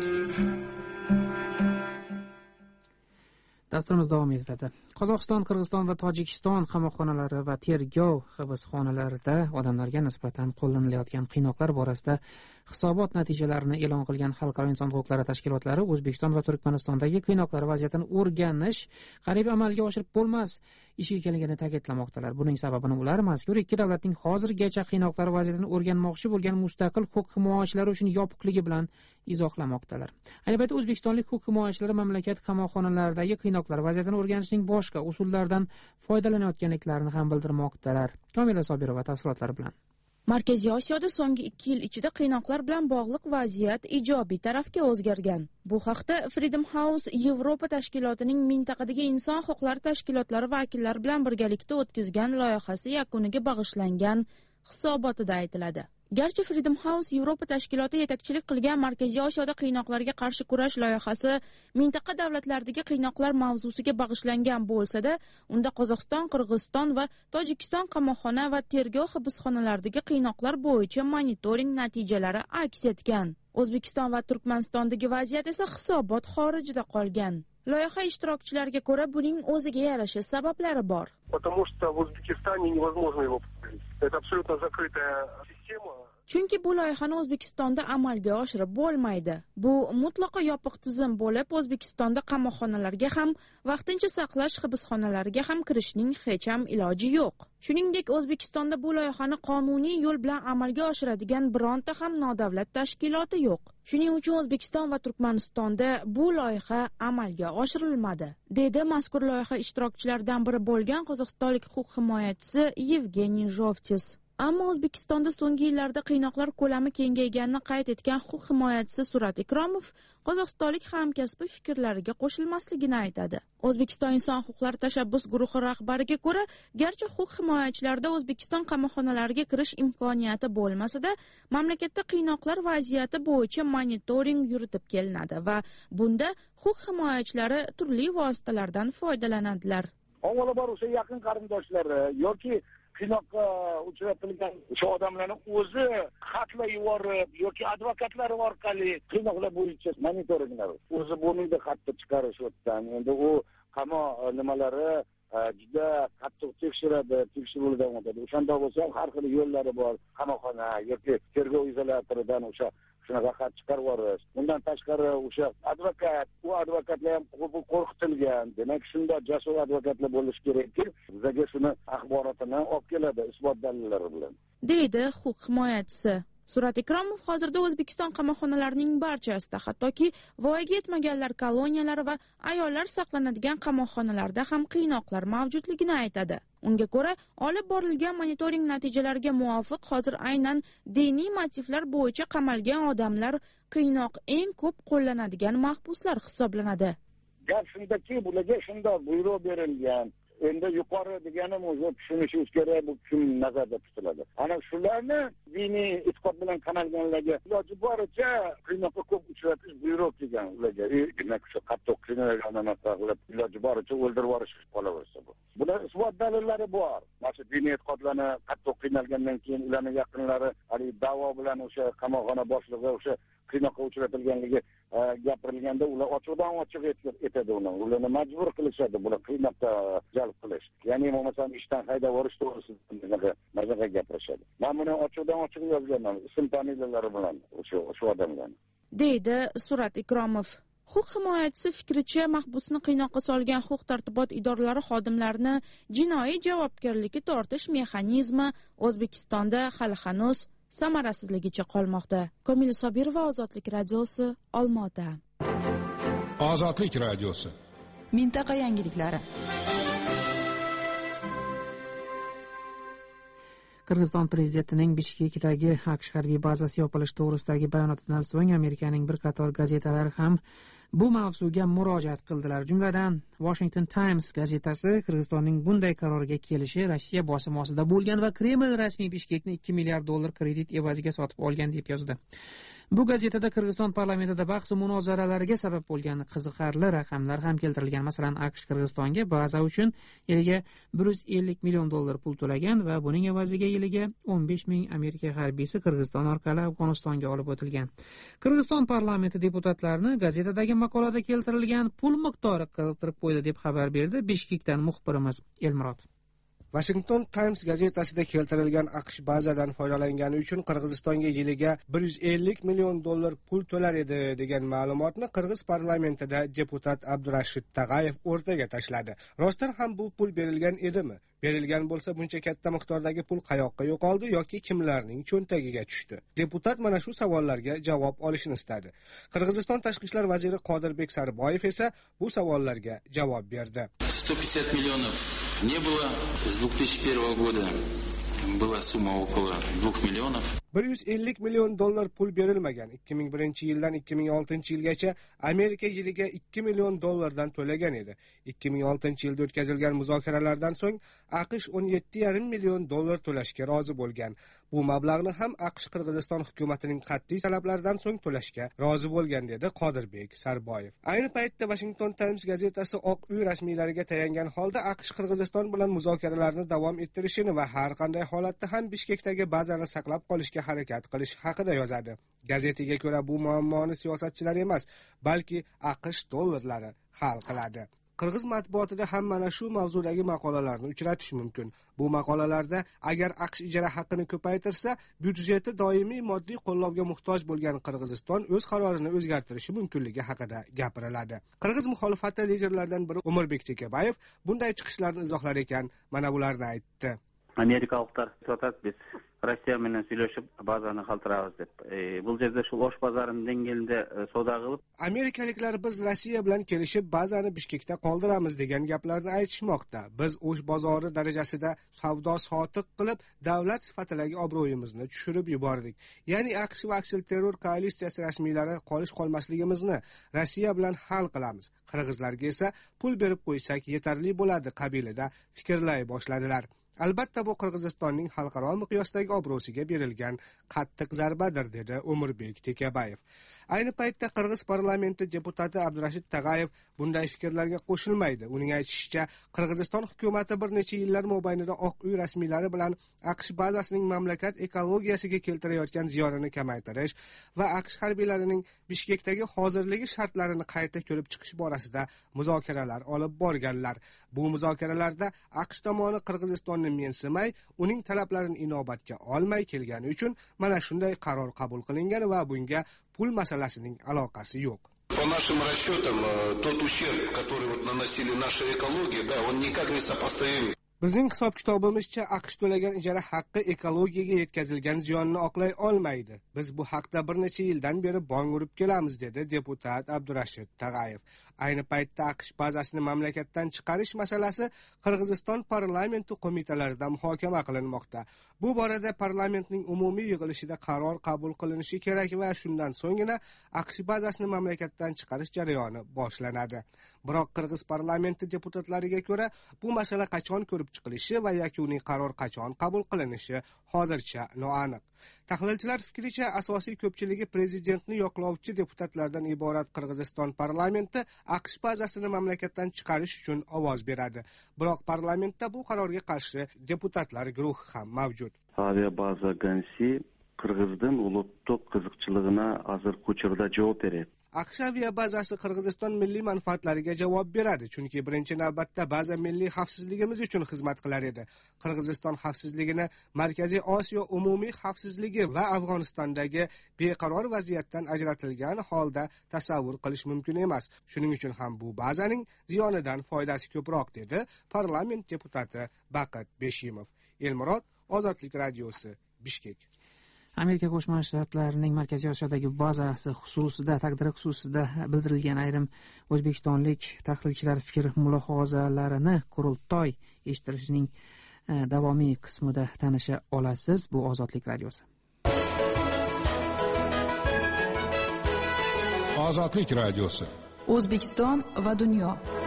Dasturimiz davom etadi. Qozog'iston, Qirg'iziston va Tojikiston qamoqxonalari va tergov hibsxonalarida odamlarga nisbatan qo'llanilayotgan qiynoqlar borasida hisobot natijalarini e'lon qilgan Xalqaro inson huquqlari tashkilotlari O'zbekiston va Turkmanistondagi qiynoqlar vaziyatini o'rganish qariyb amalga oshirib bo'lmas ish ekanligini ta'kidlamoqdalar. Buning sababini ular mazkur ikki davlatning hozirgacha qiynoqlar vaziyatini o'rganmoqchi bo'lgan mustaqil huquq himoyachilari uchun yopiqligi bilan izohlamoqdalar. Ayni paytda o'zbekistonlik huquq himoyachilari mamlakat qamoqxonalaridagi qiynoqlar vaziyatini o'rganishning boshqa usullardan foydalanayotganliklarini ham bildirmoqdalar. Komila Sobirova tafsilotlari bilan. Markaziy Osiyoda so'nggi 2 yil ichida qiynoqlar bilan bog'liq vaziyat ijobiy tarafga o'zgargan. Bu haqda Freedom House Yevropa tashkilotining mintaqadagi inson huquqlari tashkilotlari vakillari bilan birgalikda o'tkazgan loyihasi yakuniga bag'ishlangan hisobotida aytiladi. Garchi Freedom House Yevropa tashkiloti yetakchilik qilgan Markaziy Osiyoda qiynoqlarga qarshi kurash loyihasi mintaqa davlatlaridagi qiynoqlar mavzusiga bag'ishlangan bo'lsa-da, unda Qozog'iston, Qirg'iziston va Tojikiston qamoqxona va tergov hibsxonalaridagi qiynoqlar bo'yicha monitoring natijalari aks etgan. O'zbekiston va Turkmanistondagi vaziyat esa hisobot xorijida qolgan. Loyiha ishtirokchilariga ko'ra, buning o'ziga yarasha sabablari bor. Потому что в Узбекистане невозможно его повторить. Это абсолютно закрытая система. Chunki bu loyihani O'zbekistonda amalga oshirib bo'lmaydi. Bu mutlaqo yopiq tizim bo'lib, O'zbekistonda qamoqxonalarga ham, vaqtincha saqlash hibsxonalariga ham kirishning hech ham iloji yo'q. Shuningdek, O'zbekistonda bu loyihani qonuniy yo'l bilan amalga oshiradigan bironta ham nodavlat tashkiloti yo'q. Shuning uchun O'zbekiston va Turkmanistonda bu loyiha amalga oshirilmadi, dedi mazkur loyiha ishtirokchilaridan biri bo'lgan qozog'istonlik huquq himoyachisi Yevgeniy Jovtis. Ammo O'zbekistonda so'nggi yillarda qiynoqlar ko'lami kengayganini qayd etgan huquq himoyachisi Surat Ikromov qozog'istonlik hamkasbi fikrlariga qo'shilmasligini aytadi. O'zbekiston inson huquqlari tashabbus guruhi rahbariga ko'ra, garchi huquq himoyachilarda O'zbekiston qamoqxonalariga kirish imkoniyati bo'lmasa-da, mamlakatda qiynoqlar vaziyati bo'yicha monitoring yuritib kelinadi va bunda huquq himoyachilari turli vositalardan foydalanadilar. Avvalambor o'sha yaqin qarindoshlari yoki qiynoqqa uchratilgan o'sha odamlarni o'zi xatlar yuborib yoki advokatlari orqali qiynoqlar bo'yicha monitoringlar o'zi bo'lmaydi, xatni chiqarish o'tdan. Endi u qamoq nimalari juda qattiq tekshiradi, tekshiruvlar davom etadi. O'shanda bo'lsa ham har xil yo'llari bor. Qamoqxona yoki tergov izolyatoridan o'sha shunaqa xat chiqarib yuborish. Bundan tashqari o'sha advokat, u advokatlar ham qo'rqitilgan. Demak, shunday jasur advokatlar bo'lishi kerakki, bizga shuni axborotini olib keladi isbot dalillari bilan, deydi huquq himoyachisi. Surat Ikromov hozirda O'zbekiston qamoqxonalarining barchasida, hattoki voyaga yetmaganlar koloniyalari va ayollar saqlanadigan qamoqxonalarda ham qiynoqlar mavjudligini aytadi. Unga ko'ra, olib borilgan monitoring natijalariga muvofiq hozir aynan diniy motivlar bo'yicha qamalgan odamlar qiynoq eng ko'p qo'llanadigan mahbuslar hisoblanadi. Gap shundaki, bularga shunday buyruq berilgan. Endi yuqori deganim o'zi tushunishimiz kerak, bu kim nazarda tutiladi. Ana shularni diniy e'tiqod bilan qamalganlarga iloji boricha qiynoqqa ko'p uchratish buyruq kelgan ularga. Demak, shu qattiq qiynalganlarni qilib iloji boricha o'ldirib yuborish qolaversa bu. Bular isbot dalillari bor. Mana diniy e'tiqodlarni qattiq qiynalgandan keyin ularning yaqinlari hali da'vo bilan o'sha qamoqxona boshlig'i o'sha qiynoqqa uchratilganligi gapirilganda ular ochiqdan ochiq etadi uni. Ularni majbur qilishadi buni qiynoqqa jalb qilish. Ya'ni bo'lmasam ishdan haydab yuborish to'g'risida gapirishadi. Men buni ochiqdan ochiq yozganman, ism familiyalari bilan o'sha odamlarni, deydi Surat Ikromov. Huquq himoyachisi fikricha, mahbusni qiynoqqa solgan huquq tartibot idoralari xodimlarini jinoiy javobgarlikka tortish mexanizmi O'zbekistonda hali hanuz samarasizligicha qolmoqda. Komila Sobirova, Ozodlik radiosi, Olmaota. Ozodlik radiosi. Mintaqa yangiliklari. Qirg'iziston prezidentining Bishkekdagi AQSh harbiy bazasi yopilishi to'g'risidagi bayonotidan so'ng Amerikaning bir qator gazetalari ham bu mavzuga murojaat qildilar. Jumladan, Washington Times gazetasi Qirg'izistonning bunday qarorga kelishi Rossiya bosimi ostida bo'lgan va Kreml rasmiy Bishkekni $2 milliard kredit evaziga sotib olgan deb yozdi. Bu gazetada Qirg'iziston parlamentida bahs va munozaralarga sabab bo'lgan qiziqarli raqamlar ham keltirilgan. Masalan, AQSh Qirg'izistonga baza uchun yiliga $150 million pul to'lagan va buning evaziga yiliga 15 ming Amerika harbiysi Qirg'iziston orqali Afg'onistonga olib o'tilgan. Qirg'iziston parlamenti deputatlarini gazetadagi maqolada keltirilgan pul miqdori qiziqtirib qo'ydi deb xabar berdi Bishkekdan muxbirimiz Elmurod. Washington Times gazetasida keltirilgan AQSh bazadan foydalangani uchun Qirg'izistonga yiliga $150 million pul to'lar edi degan ma'lumotni Qirg'iz parlamentida deputat Abdurashid Tag'ayev o'rtaga tashladi. Rostdan ham bu pul berilgan edimi? Berilgan bo'lsa, buncha katta miqdordagi pul qayoqqa yo'qoldi yoki kimlarning cho'ntagiga tushdi? Deputat mana shu savollarga javob olishni istadi. Qirg'iziston tashqi ishlar vaziri Qodirbek Sarboyev esa bu savollarga javob berdi. 150 миллионов не было. С 2001 года была сумма около 2 миллионов. $150 million pul berilmagan. 2001 yildan 2006 yilgacha Amerika yiliga $2 million to'lagan edi. 2006 yilda o'tkazilgan muzokaralardan so'ng AQSh $17,5 million to'lashga rozi bo'lgan. Bu mablag'ni ham AQSh Qirg'iziston hukumatining qat'iy talablaridan so'ng to'lashga rozi bo'lgan, dedi Qodirbek Sarboyev. Ayni paytda Washington Times gazetasi Oq uy rasmiylariga tayangan holda AQSh Qirg'iziston bilan muzokaralarni davom ettirishini va har qanday holatda ham Bishkekdagi bazani saqlab qolishga harakat qilish haqida yozadi. Gazetaga ko'ra bu muammoni siyosatchilar emas, balki AQSh dollarlari hal qiladi. Qirg'iz matbuotida ham mana shu mavzudagi maqolalarni uchratish mumkin. Bu maqolalarda agar AQSh ijara haqqini ko'paytirsa, byudjeti doimiy moddiy qo'llovga muhtoj bo'lgan Qirg'iziston o'z qarorini o'zgartirishi mumkinligi haqida gapiriladi. Qirg'iz muxolifati liderlaridan biri Umurbek Tekabayev bunday chiqishlarni izohlar ekan, mana bularni aytdi. Amerikalıqlar sotat biz Rossiya bilan сөйлөшүп bazani qaltiramiz deb. Bu yerda shu Osh bozorining dengilida savdo qilib, Amerikaliklar biz Rossiya bilan kelishib bazani Bishkekda qoldiramiz degan gaplarni aytishmoqda. Biz Osh bozori darajasida savdo sotiq qilib, davlat sifatidagi obro'yimizni tushirib yubordik. Ya'ni AQSh va aksilterror koalitsiyasi rasmiylari qolmasligimizni Rossiya bilan hal qilamiz. Qirg'izlarga esa pul berib qo'ysak yetarli bo'ladi qabilida fikrlay boshladilar. Albatta bu Qirg'izistonning xalqaro miqyosdagi obro'siga berilgan qattiq zarbadir, dedi Umurbek Tekabayev. Ayni paytda Qirg'iz parlamenti deputati Abdurashid Tag'ayev bunday fikrlarga qo'shilmaydi. Uning aytishicha, Qirg'iziston hukumati bir necha yillar mobaynida Oq uy rasmiylari bilan AQSh bazasining mamlakat ekologiyasiga keltirayotgan ziyonini kamaytirish va AQSh harbiylarining Bishkekdagi hozirligi shartlarini qayta ko'rib chiqish borasida muzokaralar olib borganlar. Bu muzokaralarda AQSh tomoni Qirg'izistonni mensimay, uning talablarini inobatga olmay kelgani uchun mana shunday qaror qabul qilingan va bunga pul masalasining aloqasi yo'q. По нашим расчетам, тот ущерб, который наносили нашей экологии, да, он никак не сопоставим. Bizning hisob-kitobimizcha AQSh to'lagan ijara haqqi ekologiyaga yetkazilgan ziyonni oqlay olmaydi. Biz bu haqda bir necha yildan beri bong urib kelamiz, dedi deputat Abdurashid Tag'ayev. Ayni paytda AQSh bazasini mamlakatdan chiqarish masalasi Qirg'iziston parlamenti qo'mitalarida muhokama qilinmoqda. Bu borada parlamentning umumiy yig'ilishida qaror qabul qilinishi kerak va shundan so'nggina AQSh bazasini mamlakatdan chiqarish jarayoni boshlanadi. Biroq Qirg'iz parlamenti deputatlariga ko'ra, bu masala qachon ko'rib chiqilishi va yakuniy qaror qachon qabul qilinishi hozircha noaniq. Tahlilchilar fikricha, asosiy ko'pchiligi prezidentni yoqlovchi deputatlardan iborat Qirg'iziston parlamenti AQSh bazasini mamlakatdan chiqarish uchun ovoz beradi. Biroq parlamentda bu qarorga qarshi deputatlar guruhi ham mavjud. Aviabaza Gansi Qirg'izning uluttuq qiziqchiligini hozir uchurda javob beradi. AQSh aviabazasi Qirg'iziston milliy manfaatlariga javob beradi, chunki birinchi navbatda baza milliy xavfsizligimiz uchun xizmat qilar edi. Qirg'iziston xavfsizligini Markaziy Osiyo umumiy xavfsizligi va Afg'onistondagi beqaror vaziyatdan ajratilgan holda tasavvur qilish mumkin emas. Shuning uchun ham bu bazaning ziyonidan foydasi ko'proq, dedi parlament deputati Baqat Beshimov. Elmurod, Ozodlik radiosi, Bishkek. Amerika Qo'shma Shtatlarining Markaziy Osiyodagi bazasi xususida, taqdiri xususida bildirilgan ayrim o'zbekistonlik tahlilchilar fikr mulohazalarini qurultoy eshittirishning davomiy qismida tanisha olasiz. Bu Ozodlik radiosi. Ozodlik radiosi. O'zbekiston va dunyo.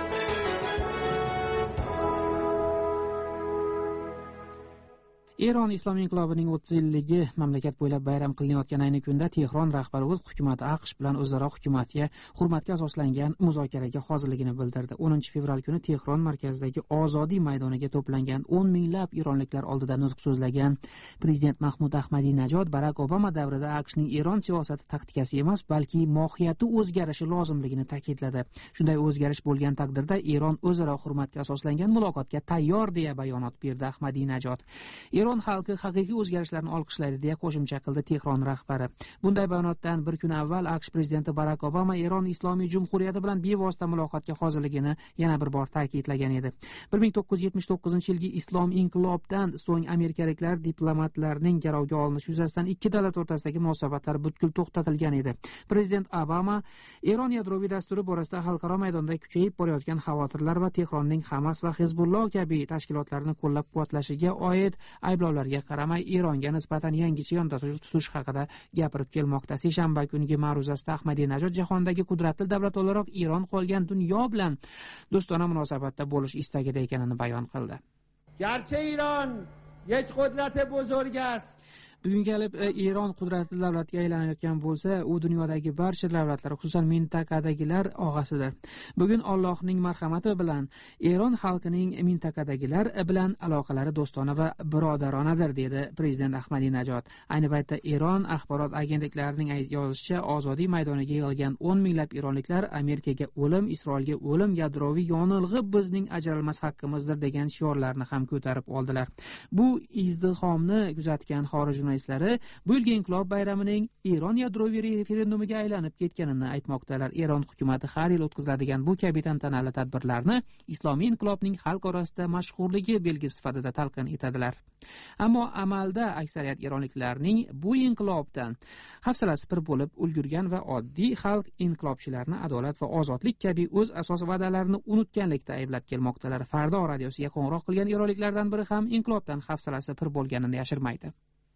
Eron Islom inqilobining 30 yilligi mamlakat bo'ylab bayram qilinayotgan ayni kunda Tehron rahbari o'z hukumati AQSh bilan o'zaro hurmatga asoslangan muzokaraga hozirligini bildirdi. 10 fevral kuni Tehron markazidagi Ozodiy maydoniga to'plangan 10 minglab eronliklar oldida nutq so'zlagan prezident Mahmud Ahmadinajod Barak Obama davrida AQShning Eron siyosati taktikasi emas, balki mohiyati o'zgarishi lozimligini ta'kidladi. Shunday o'zgarish bo'lgan taqdirda Eron o'zaro hurmatga asoslangan muloqotga tayyor deya bayonot berdi Ahmadinajod. Eron xalqi haqiqiy o'zgarishlarni olqishlaydi deya qo'shimcha qildi Tehron rahbari. Bunday bayonotdan bir kun avval AQSh prezidenti Barak Obama Eron Islomiy Jumhuriyati bilan bevosita muloqotga hozirligini yana bir bor ta'kidlagan edi. 1979-yilgi Islom inqilobidan so'ng amerikaliklar diplomatlarning garovga olinishi yuzasidan ikki davlat o'rtasidagi munosabatlar butkul to'xtatilgan edi. Prezident Obama Eron yadroviy dasturi borasida xalqaro maydonda kuchayib borayotgan xavotirlar va Tehronning Hamas va Hezbolloh kabi tashkilotlarni qo'llab-quvvatlashiga oid ayblovlarga qaramay Eronga nisbatan yangicha yondashuv tutish haqida gapirib kelmoqda. Seshanba kungi ma'ruzasida Ahmadinajod jahondagi qudratli davlat o'laroq Eron qolgan dunyo bilan do'stona munosabatda bo'lish istagida ekanini bayon qildi. Garchi Eron یک قدرت بزرگ است. Bugungi Eron qudratli davlatga aylanayotgan bo'lsa, u dunyodagi barcha davlatlar, xususan mintaqadagilar og'asidir. Bugun Allohning marhamati bilan Eron xalqining mintaqadagilar bilan aloqalari do'stona va birodaronadir, dedi prezident Ahmadinajod. Ayni paytda Eron axborot agentliklarining yozishicha, Ozodiy maydoniga yig'ilgan 10 minglab eronliklar Amerikaga o'lim, Isroilga o'lim, yadroviy yonilg'i bizning ajralmas haqqimizdir degan shiorlarni ham ko'tarib oldilar. Bu izdihomni kuzatgan xorij bu yilgi inqilob bayramining Eron yadroviy referendumiga aylanib ketganini aytmoqdalar. Eron hukumati har yil o'tkaziladigan bu kabi tantanali tadbirlarni islomiy inqilobning xalq orasida mashhurligi belgisi sifatida talqin etadilar. Ammo amalda aksariyat eronliklarning bu inqilobdan hafsalasi pir bo'lib ulgurgan va oddiy xalq inqilobchilarni adolat va ozodlik kabi o'z asos va'dalarini unutganlikda ayblab kelmoqdalar. Fardo radiosiga qo'ng'iroq qilgan eronliklardan biri ham inqilobdan hafsalasi pir bo'lganini yashirmaydi.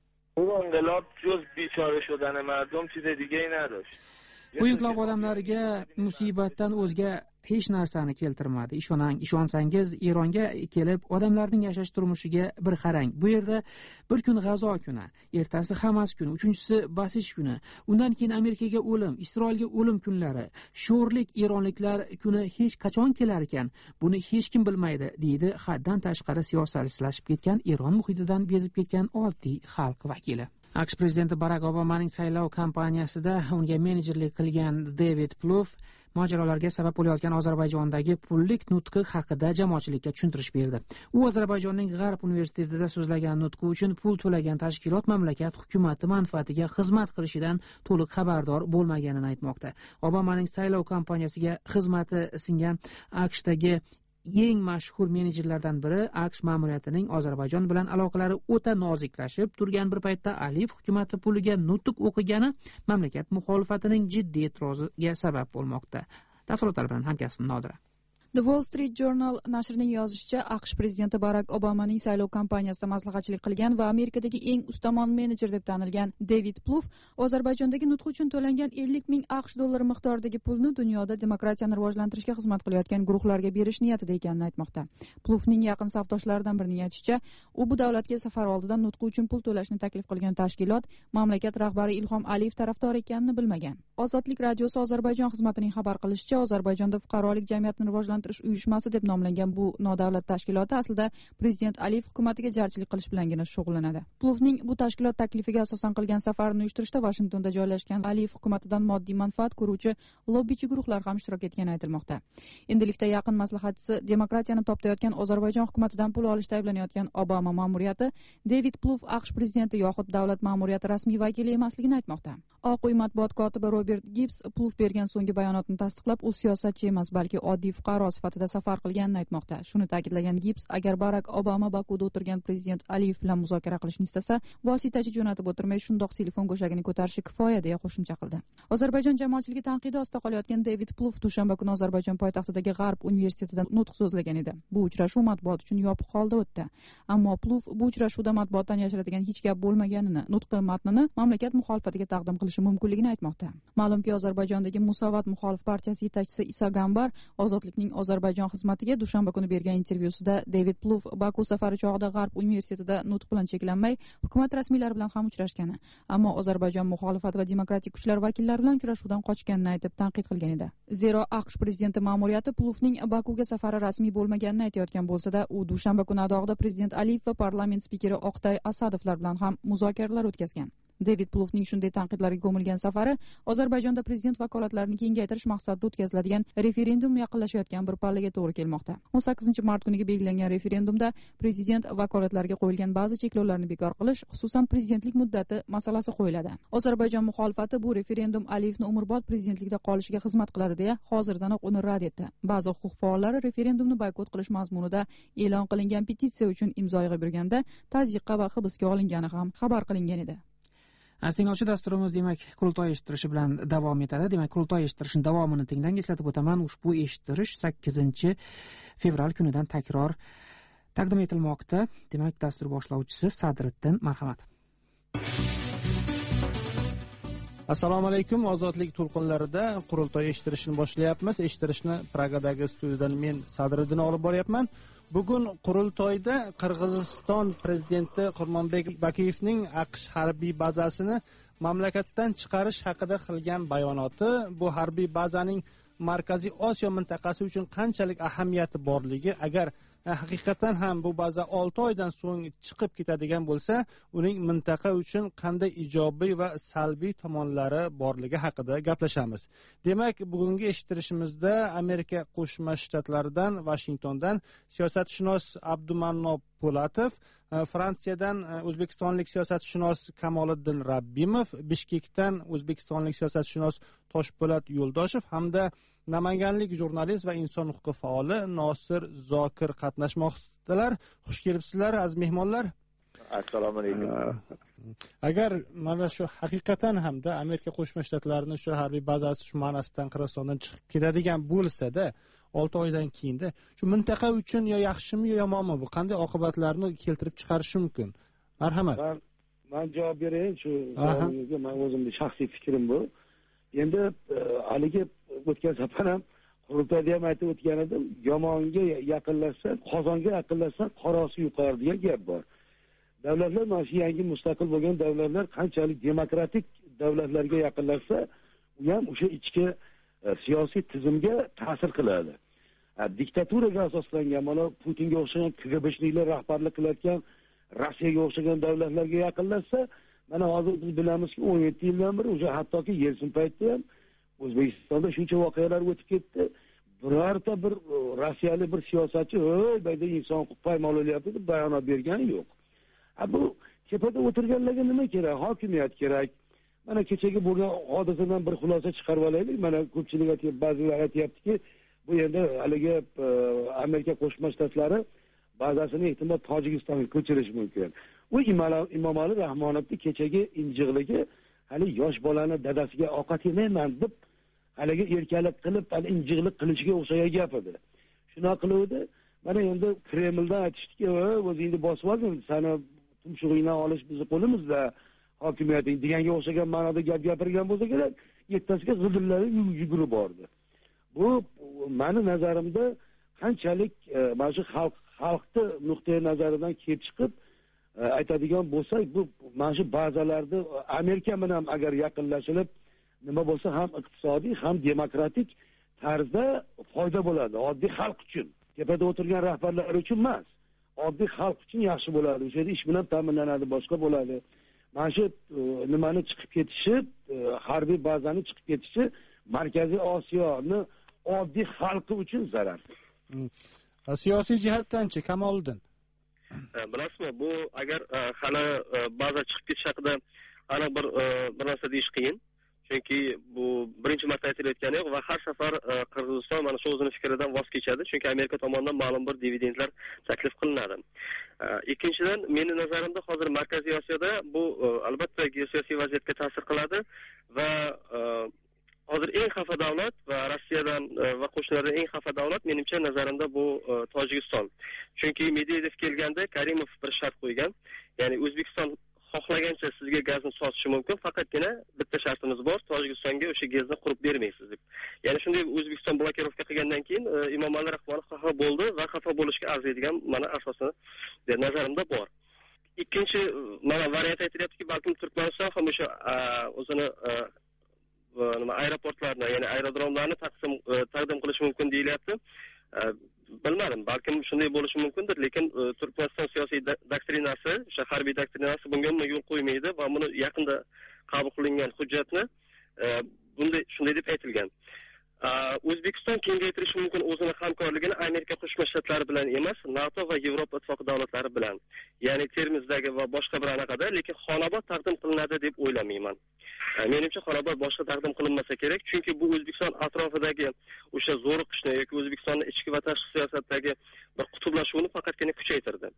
انقلاب جز بیچاره شدن مردم چیز دیگه ای نداشت. Bu inqilob odamlarga musibatdan o'zga hech narsani keltirmadi. Ishonsangiz, Eronga kelib odamlarning yashash turmushiga bir qarang. Bu yerda bir kun G'azo kuni, ertasi Hamas kuni, uchinchisi Basish kuni, undan keyin Amerikaga o'lim, Isroilga o'lim kunlari, sho'rlik eronliklar kuni hech qachon kelar ekan. Buni hech kim bilmaydi, deydi haddan tashqari siyosiylashib ketgan Eron muhitidan bezib ketgan oddiy xalq vakili. AQSh prezidenti Barak Obamaning saylov kampaniyasida unga menejerlik qilgan David Plouffe mojarolarga sabab bo'layotgan Ozarbayjondagi pullik nutqi haqida jamoatchilikka tushuntirish berdi. U Ozarbayjonning G'arb universitetida so'zlagan nutqi uchun pul to'lagan tashkilot mamlakat hukumati manfaatiga xizmat qilishidan to'liq xabardor bo'lmaganini aytmoqda. Obamaning saylov kampaniyasiga xizmati singan AQShdagi eng mashhur menejerlardan biri AQSh ma'muriyatining Ozarbayjon bilan aloqalari o'ta noziklashib turgan bir paytda Aliyev hukumati puliga nutq o'qigani mamlakat muxolifatining jiddiy e'tiroziga sabab bo'lmoqda. Tafsilotlar bilan hamkasbim Nodira. The Wall Street Journal nashrining yozishicha, AQSh prezidenti Barak Obamaning saylov kampaniyasida maslahatchilik qilgan va Amerikadagi eng ustamon menejer deb tanilgan David Plouffe Ozarbayjondagi nutq uchun to'langan 50 ming AQSh dollari miqdoridagi pulni dunyoda demokratiyani rivojlantirishga xizmat qilayotgan guruhlarga berish niyatida ekanini aytmoqda. Plouffening yaqin safdoshlaridan birining aytishicha, u bu davlatga safar oldidan nutq uchun pul to'lashni taklif qilgan tashkilot mamlakat rahbari Ilhom Aliyev tarafdori ekanini bilmagan. Ozodlik radiosi Ozarbayjon xizmatining xabar qilishicha, Ozarbayjonda fuqarolik jamiyatini rivojlantirish uyushmasi deb nomlangan bu nodavlat tashkiloti aslida prezident Aliyev hukumatiga jarchilik qilish bilangina shug'ullanadi. Ploufening bu tashkilot taklifiga asosan qilgan safarini uyushtirishda Vashingtonda joylashgan Aliyev hukumatidan moddiy manfaat ko'ruvchi lobbichi guruhlar ham ishtirok etgani aytilmoqda. Endilikda yaqin maslahatchisi demokratiyani toptayotgan Ozarbayjon hukumatidan pul olishda ayblanayotgan Obama ma'muriyati David Plouffe AQSh prezidenti yoxud davlat ma'muriyati rasmiy vakili emasligini aytmoqda. Oq uy matbuot kotibi Robert Robert Gibbs Pluf bergan so'nggi bayonotni tasdiqlab, u siyosatchi emas, balki oddiy fuqaro sifatida safar qilganini aytmoqda. Shuni ta'kidlagan Gibbs, agar Barak Obama Bakuda o'tirgan prezident Aliyev bilan muzokara qilishni istasa, vositachi jo'natib o'tirmay shundoq telefon go'shagini ko'tarishi kifoya deya qo'shimcha qildi. Ozarbayjon jamoatchiligi tanqidi ostida qolayotgan David Pluf dushanba kuni Ozarbayjon poytaxtidagi G'arb universitetida nutq so'zlagan edi. Bu uchrashuv matbuot uchun yopiq holda o'tdi. Ammo Pluf bu uchrashuvda matbuotdan yashiradigan hech gap bo'lmaganini, nutqi matnini mamlakat muxolifatiga taqdim qilishi mumkinligini aytmoqda. Ma'lumki, Ozarbayjondagi Musavat muxolif partiyasi yetakchisi Isa Gambar Ozodlikning Ozarbayjon xizmatiga dushanba kuni bergan intervyusida David Pluf Baku safari chog'ida G'arb universitetida nutq bilan cheklanmay, hukumat rasmiylari bilan ham uchrashgani, ammo Ozarbayjon muxolifat va demokratik kuchlar vakillari bilan uchrashuvdan qochganini aytib tanqid qilgan edi. Zero AQSh prezidenti ma'muriyati Plufning Bakuga safari rasmiy bo'lmaganini aytayotgan bo'lsa-da, u dushanba kuni adog'ida prezident Aliyev va parlament spikeri Oqtay Asadovlar bilan ham muzokaralar o'tkazgan. David Plufning shunday tanqidlarga ko'milgan safari Ozarbayjonda prezident vakolatlarini kengaytirish maqsadida o'tkaziladigan referendum yaqinlashayotgan bir pallaga to'g'ri kelmoqda. 18-mart kuniga belgilangan referendumda prezident vakolatlariga qo'yilgan ba'zi cheklovlarni bekor qilish, xususan prezidentlik muddati masalasi qo'yiladi. Ozarbayjon muxolifati bu referendum Aliyevni umrbod prezidentlikda qolishiga xizmat qiladi deya hozirdanoq uni rad etdi. Ba'zi huquq faollari referendumni boykot qilish mazmunida e'lon qilingan petitsiya uchun imzo yig'ib yurganda tazyiqqa va hibsga olingani ham xabar qilingan edi. Astinglovchi dasturimiz demak qurultoy eshittirishi bilan davom etadi. Demak, qurultoy eshittirishning davomini tinglang. Eslatib o'taman, ushbu eshittirish 8 fevral kunidan takror taqdim etilmoqda. Demak, dastur boshlovchisi Sadriddin, marhamat. Assalomu alaykum. Ozodlik to'lqinlarida qurultoy eshittirishni boshlayapmiz. Eshittirishni Pragadagi studiyadan men Sadriddin olib boryapman. Bugun qurultoyda Qirg'iziston prezidenti Qurmonbek Bakiyevning AQSh harbiy bazasini mamlakatdan chiqarish haqida qilgan bayonoti, bu harbiy bazaning Markaziy Osiyo mintaqasi uchun qanchalik ahamiyati borligi, agar haqiqatan ham bu baza 6 oydan so'ng chiqib ketadigan bo'lsa, uning mintaqa uchun qanday ijobiy va salbiy tomonlari borligi haqida gaplashamiz. Demak, bugungi eshittirishimizda Amerika Qo'shma Shtatlaridan, Vashingtondan siyosatshunos Abdumanno Po'latov, Fransiyadan o'zbekistonlik siyosatshunos Kamoliddin Rabbimov, Bishkekdan o'zbekistonlik siyosatshunos Toshpo'lat Yo'ldoshev hamda namanganlik jurnalist va inson huquqi faoli Nosir Zokir qatnashmoqdalar. Xush kelibsizlar aziz mehmonlar. Assalomu alaykum. Agar mana shu haqiqatan hamda Amerika Qo'shma Shtatlarining shu harbiy bazasi shu ma'nosidan Qirg'izistondan chiqib ketadigan bo'lsa-da, 6 oydan keyinda shu mintaqa uchun yo yaxshimi yo yomonmi, bu qanday oqibatlarni keltirib chiqarishi mumkin? Marhamat. Men javob berayin shu savolingizga. Men o'zimning shaxsiy fikrim bu. Endi haligi o'tgan safar ham qurultoyda ham aytib o'tgan edim, yomonga yaqinlashsa, qozonga yaqinlashsa qorosi yuqar degan gap bor. Davlatlar, mana shu yangi mustaqil bo'lgan davlatlar qanchalik demokratik davlatlarga yaqinlashsa, u ham o'sha ichki siyosiy tizimga ta'sir qiladi. Diktaturaga asoslangan, mana Putinga o'xshagan KGB'chiliklar rahbarlik qilayotgan Rossiyaga o'xshagan davlatlarga yaqinlashsa, mana hozir biz bilamizki 17 yildan beri o'sha hattoki Yelsin paytida ham O'zbekistonda shuncha voqealar o'tib ketdi. Birorta bir rossiyalik bir siyosatchi bayda inson huquq poymol olyapti deb bayonot bergani yo'q. Bu tepada o'tirganlarga nima kerak? Hokimiyat kerak. Mana kechagi bo'lgan hodisadan bir xulosa chiqarib olaylik. Mana ko'pchilik aytib, ba'zilar aytayaptiki, bu endi haligi Amerika Qo'shma Shtatlari bazasini ehtimol Tojikistonga ko'chirish mumkin. U Imomali Rahmonovning kechagi injiqligi hali yosh bolani dadasiga ovqat yemayman deb haligi erkalik qilib, hali injiqlik qilishiga o'xshagan gap edi. Shuna qiluvdi. Mana endi Kremldan aytishdiki, o'zingni bosib olgin, seni tumshug'ingdan olish bizni qo'limizda, hokimiyating deganga o'xshagan ma'noda gap gapirgan bo'lsa kerak, yettasiga g'izillari yugurib bordi. Bu meni nazarimda qanchalik mana shu xalqni nuqtai nazaridan kelib chiqib aytadigan bo'lsak, bu mana shu bazalarda Amerika bilan agar yaqinlashilib, nima bo'lsa ham iqtisodiy, ham demokratik tarzda foyda bo'ladi oddiy xalq uchun. Tepada o'tirgan rahbarlar uchun emas, oddiy xalq uchun yaxshi bo'ladi. O'sha yerda ish bilan ta'minlanadi, boshqa bo'ladi. Mana shu nimani chiqib ketishi, harbiy bazani chiqib ketishi Markaziy Osiyoni oddiy xalqi uchun zarar. Siyosiy jihatdan-chi, Kamoliddin? Bilasizmi, bu agar hali baza chiqib ketish haqida aniq bir narsa deyish qiyin. chunki bu birinchi marta aytilayotgani yo'q va har safar Qirg'iziston mana shu o'zini fikridan voz kechadi, chunki Amerika tomonidan ma'lum bir dividendlar taklif qilinadi. Ikkinchidan, meni nazarimda hozir Markaziy Osiyoda bu albatta geosiyosiy vaziyatga ta'sir qiladi va hozir eng xafa davlat va Rossiyadan va qo'shnilardan eng xafa davlat menimcha nazarimda bu Tojikiston. Chunki Medvedev kelganda Karimov bir shart qo'ygan, ya'ni O'zbekiston xohlagancha sizga gazni sotishi mumkin, faqatgina bitta shartimiz bor, Tojikistonga o'sha gazni qurib bermaysiz deb. Ya'ni shunday O'zbekiston blokirovka qilgandan keyin Emomali Rahmonov xafa bo'ldi va xafa bo'lishga arziydigan mana asosan nazarimda bor. Ikkinchi mana variant aytilyaptiki, balkim Turkmaniston ham o'sha o'zini aeroportlarni, ya'ni aerodromlarni taqdim qilish mumkin deyilyapti. Bilmadim, balkim shunday bo'lishi mumkindir, lekin Turkmaniston siyosiy doktrinasi, o'sha harbiy doktrinasi bunga yo'l qo'ymaydi va buni yaqinda qabul qilingan hujjatni shunday deb aytilgan. O'zbekiston kengaytirishi mumkin o'zini hamkorligini Amerika Qo'shma Shtatlari bilan emas, NATO va Yevropa Ittifoqi davlatlari bilan. Ya'ni Termizdagi va boshqa bir anaqada, lekin Xonobod taqdim qilinadi deb o'ylamayman. Menimcha Xonobod boshqa taqdim qilinmasa kerak, chunki bu O'zbekiston atrofidagi o'sha zo'riqishni yoki O'zbekistonning ichki va tashqi siyosatdagi bir qutblashuvni faqatgina kuchaytirdi.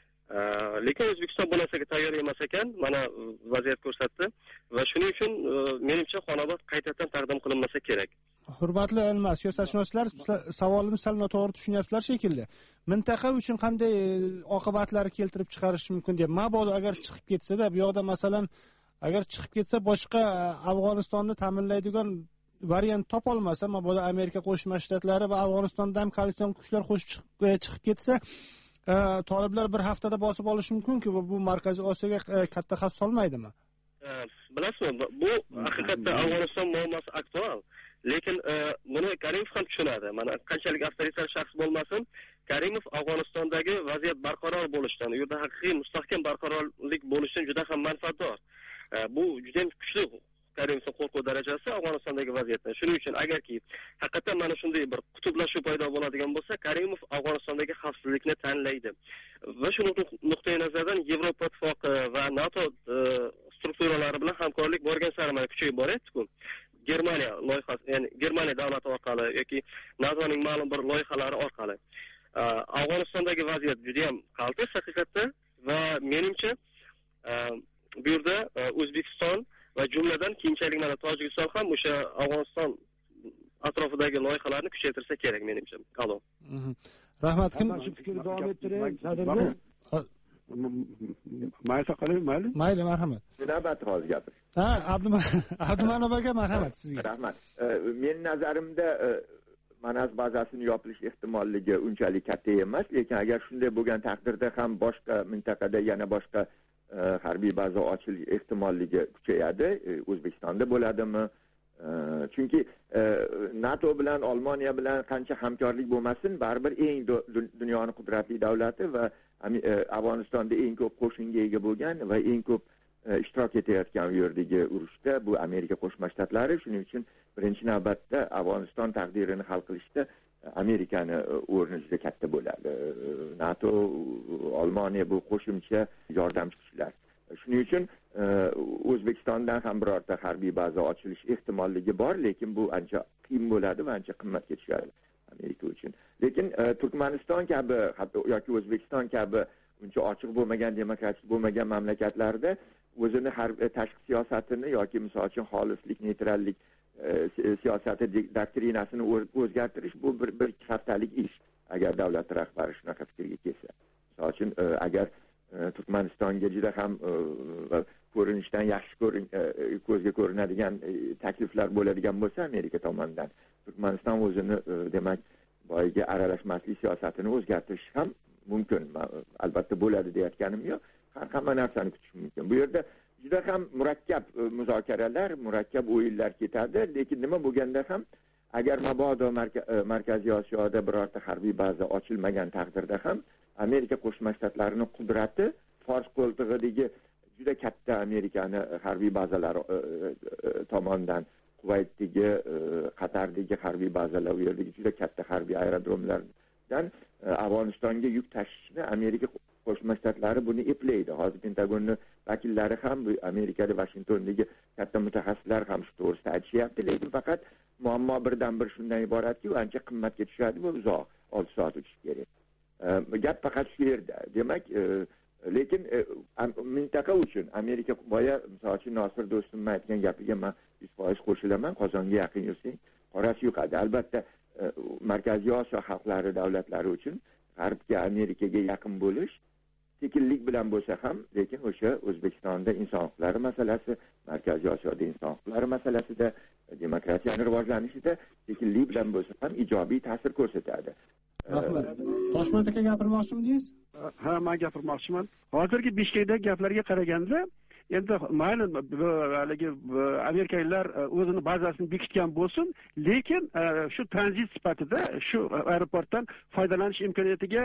Lekin O'zbekiston bu narsaga tayyor emas ekan, mana vaziyat ko'rsatdi va shuning uchun menimcha Xonobod qaytadan taqdim qilinmasa kerak. Hurmatli olimlar, siyosatshunoslar, savolimni sal noto'g'ri tushunyapsizlar shekilli. Mintaqa uchun qanday oqibatlar keltirib chiqarish mumkin deb, mabodo agar chiqib ketsa-da, bu yoqda masalan agar chiqib ketsa boshqa Afg'onistonni ta'minlaydigan variant topolmasa, mabodo Amerika Qo'shma Shtatlari va Afg'onistondan koalision kuchlar qo'shib chiqib ketsa, toliblar bir haftada bosib olishi mumkin-ku, bu Markaziy Osiyoga katta xavf solmaydimi? Bilasizmi, bu haqiqatda Afg'oniston muammosi aktual. Lekin buni Karimov ham tushunadi. Mana qanchalik avtoritar shaxs bo'lmasin, Karimov Afg'onistondagi vaziyat barqaror bo'lishidan, u yerda haqiqiy mustahkam barqarorlik bo'lishidan juda ham manfaatdor. Bu juda ham kuchli Karimovning qo'rquv darajasi Afg'onistondagi vaziyatdan. Shuning uchun agarki haqiqatan mana shunday bir qutblashuv paydo bo'ladigan bo'lsa, Karimov Afg'onistondagi xavfsizlikni tanlaydi. Va shu nuqtai nazardan Yevropa Ittifoqi va NATO strukturalari bilan hamkorlik borgan sari mana kuchayib boryapti-ku. Germaniya loyihasi, ya'ni Germaniya davlati orqali yoki NATOning ma'lum bir loyihalari orqali Afg'onistondagi vaziyat juda ham qaltis haqiqatda va menimcha bu yerda O'zbekiston va jumladan keyinchalik mana Tojikiston ham o'sha Afg'oniston atrofidagi loyihalarni kuchaytirsa kerak menimcha. Alo. Rahmat. Kim fikrni davom ettiring? Mayli, marhamat. Navbat hozir gapir. Abdumanop aka, marhamat sizga. Rahmat. Men nazarimda Manas bazasini yopilish ehtimolligi unchalik katta emas, lekin agar shunday bo'lgan taqdirda ham boshqa mintaqada yana boshqa harbiy baza ochilish ehtimolligi kuchayadi. O'zbekistonda bo'ladimi? Chunki NATO bilan Olmaniya bilan qancha hamkorlik bo'lmasin, baribir eng dunyoning qudratli davlati va Afg'onistonda eng ko'p qo'shinga ega bo'lgan va eng ko'p ishtirok etayotgan u yerdagi urushda bu Amerika Qo'shma Shtatlari. Shuning uchun birinchi navbatda Afg'oniston taqdirini hal qilishda Amerikani o'rni juda katta bo'ladi. NATO, Olmaniya bu qo'shimcha yordamchi kuchlar. Shuning uchun O'zbekistondan ham birorta harbiy baza ochilish ehtimolligi bor, lekin bu ancha qiyin bo'ladi va ancha qimmatga tushadi Amerika uchun. Lekin Turkmaniston kabi yoki O'zbekiston kabi uncha ochiq bo'lmagan, demokratik bo'lmagan mamlakatlarda o'zini tashqi siyosatini yoki misol uchun xolislik, neytrallik siyosati doktrinasini o'zgartirish bu bir haftalik ish. Agar davlat rahbari shunaqa fikrga kelsa. Misol uchun agar Turkmanistonga juda ham ko'rinishdan yaxshi ko'zga ko'rinadigan takliflar bo'ladigan bo'lsa Amerika tomonidan, Turkmaniston o'zini demak boyga aralashmaslik siyosatini o'zgartirish ham mumkin. Albatta bo'ladi deyotganim yo'q. Hamma narsani kutish mumkin. Bu yerda juda ham murakkab muzokaralar, murakkab o'yinlar ketadi, lekin nima bo'lganda ham agar mabodo Markaziy Osiyoda birorta harbiy baza ochilmagan taqdirda ham Amerika Qo'shma Shtatlarining qudrati Fors qo'ltig'idagi juda katta Amerikani harbiy bazalari tomonidan, Kuvaytdagi, Qatardagi harbiy bazalar, u yerdagi juda katta harbiy aerodromlardan Afg'onistonga yuk tashishni Amerika Qo'shma Shtatlari buni eplaydi. Hozir Pentagonni vakillari ham, Amerikada Vashingtondagi katta mutaxassislar ham shu to'g'risida aytishyapti, lekin faqat muammo birdan bir shundan iboratki, u ancha qimmatga tushadi va uzoq, 6 soat uchish kerak. Gap faqat shu yerda. Demak, lekin mintaqa uchun Amerika boya misol uchun Nosir do'stim aytgan gapiga men 100% qo'shilaman. Qozonga yaqin yursang qorasi yuqadi. Albatta, Markaziy Osiyo xalqlari, davlatlari uchun G'arbga, Amerikaga yaqin bo'lish sekinlik bilan bo'lsa ham, lekin o'sha O'zbekistonda inson huquqlari masalasi, Markaziy Osiyoda inson huquqlari masalasida, demokratiyaning rivojlanishida sekinlik bilan bo'lsa ham ijobiy ta'sir ko'rsatadi. Rahmat. Toshmat aka gapirmoqchimidingiz? Ha, men gapirmoqchiman. Hozirgi Bishkekdagi gaplarga qaraganda, endi mayli haligi amerikaliklar o'zini bazasini bekitgan bo'lsin, lekin shu tranzit sifatida shu aeroportdan foydalanish imkoniyatiga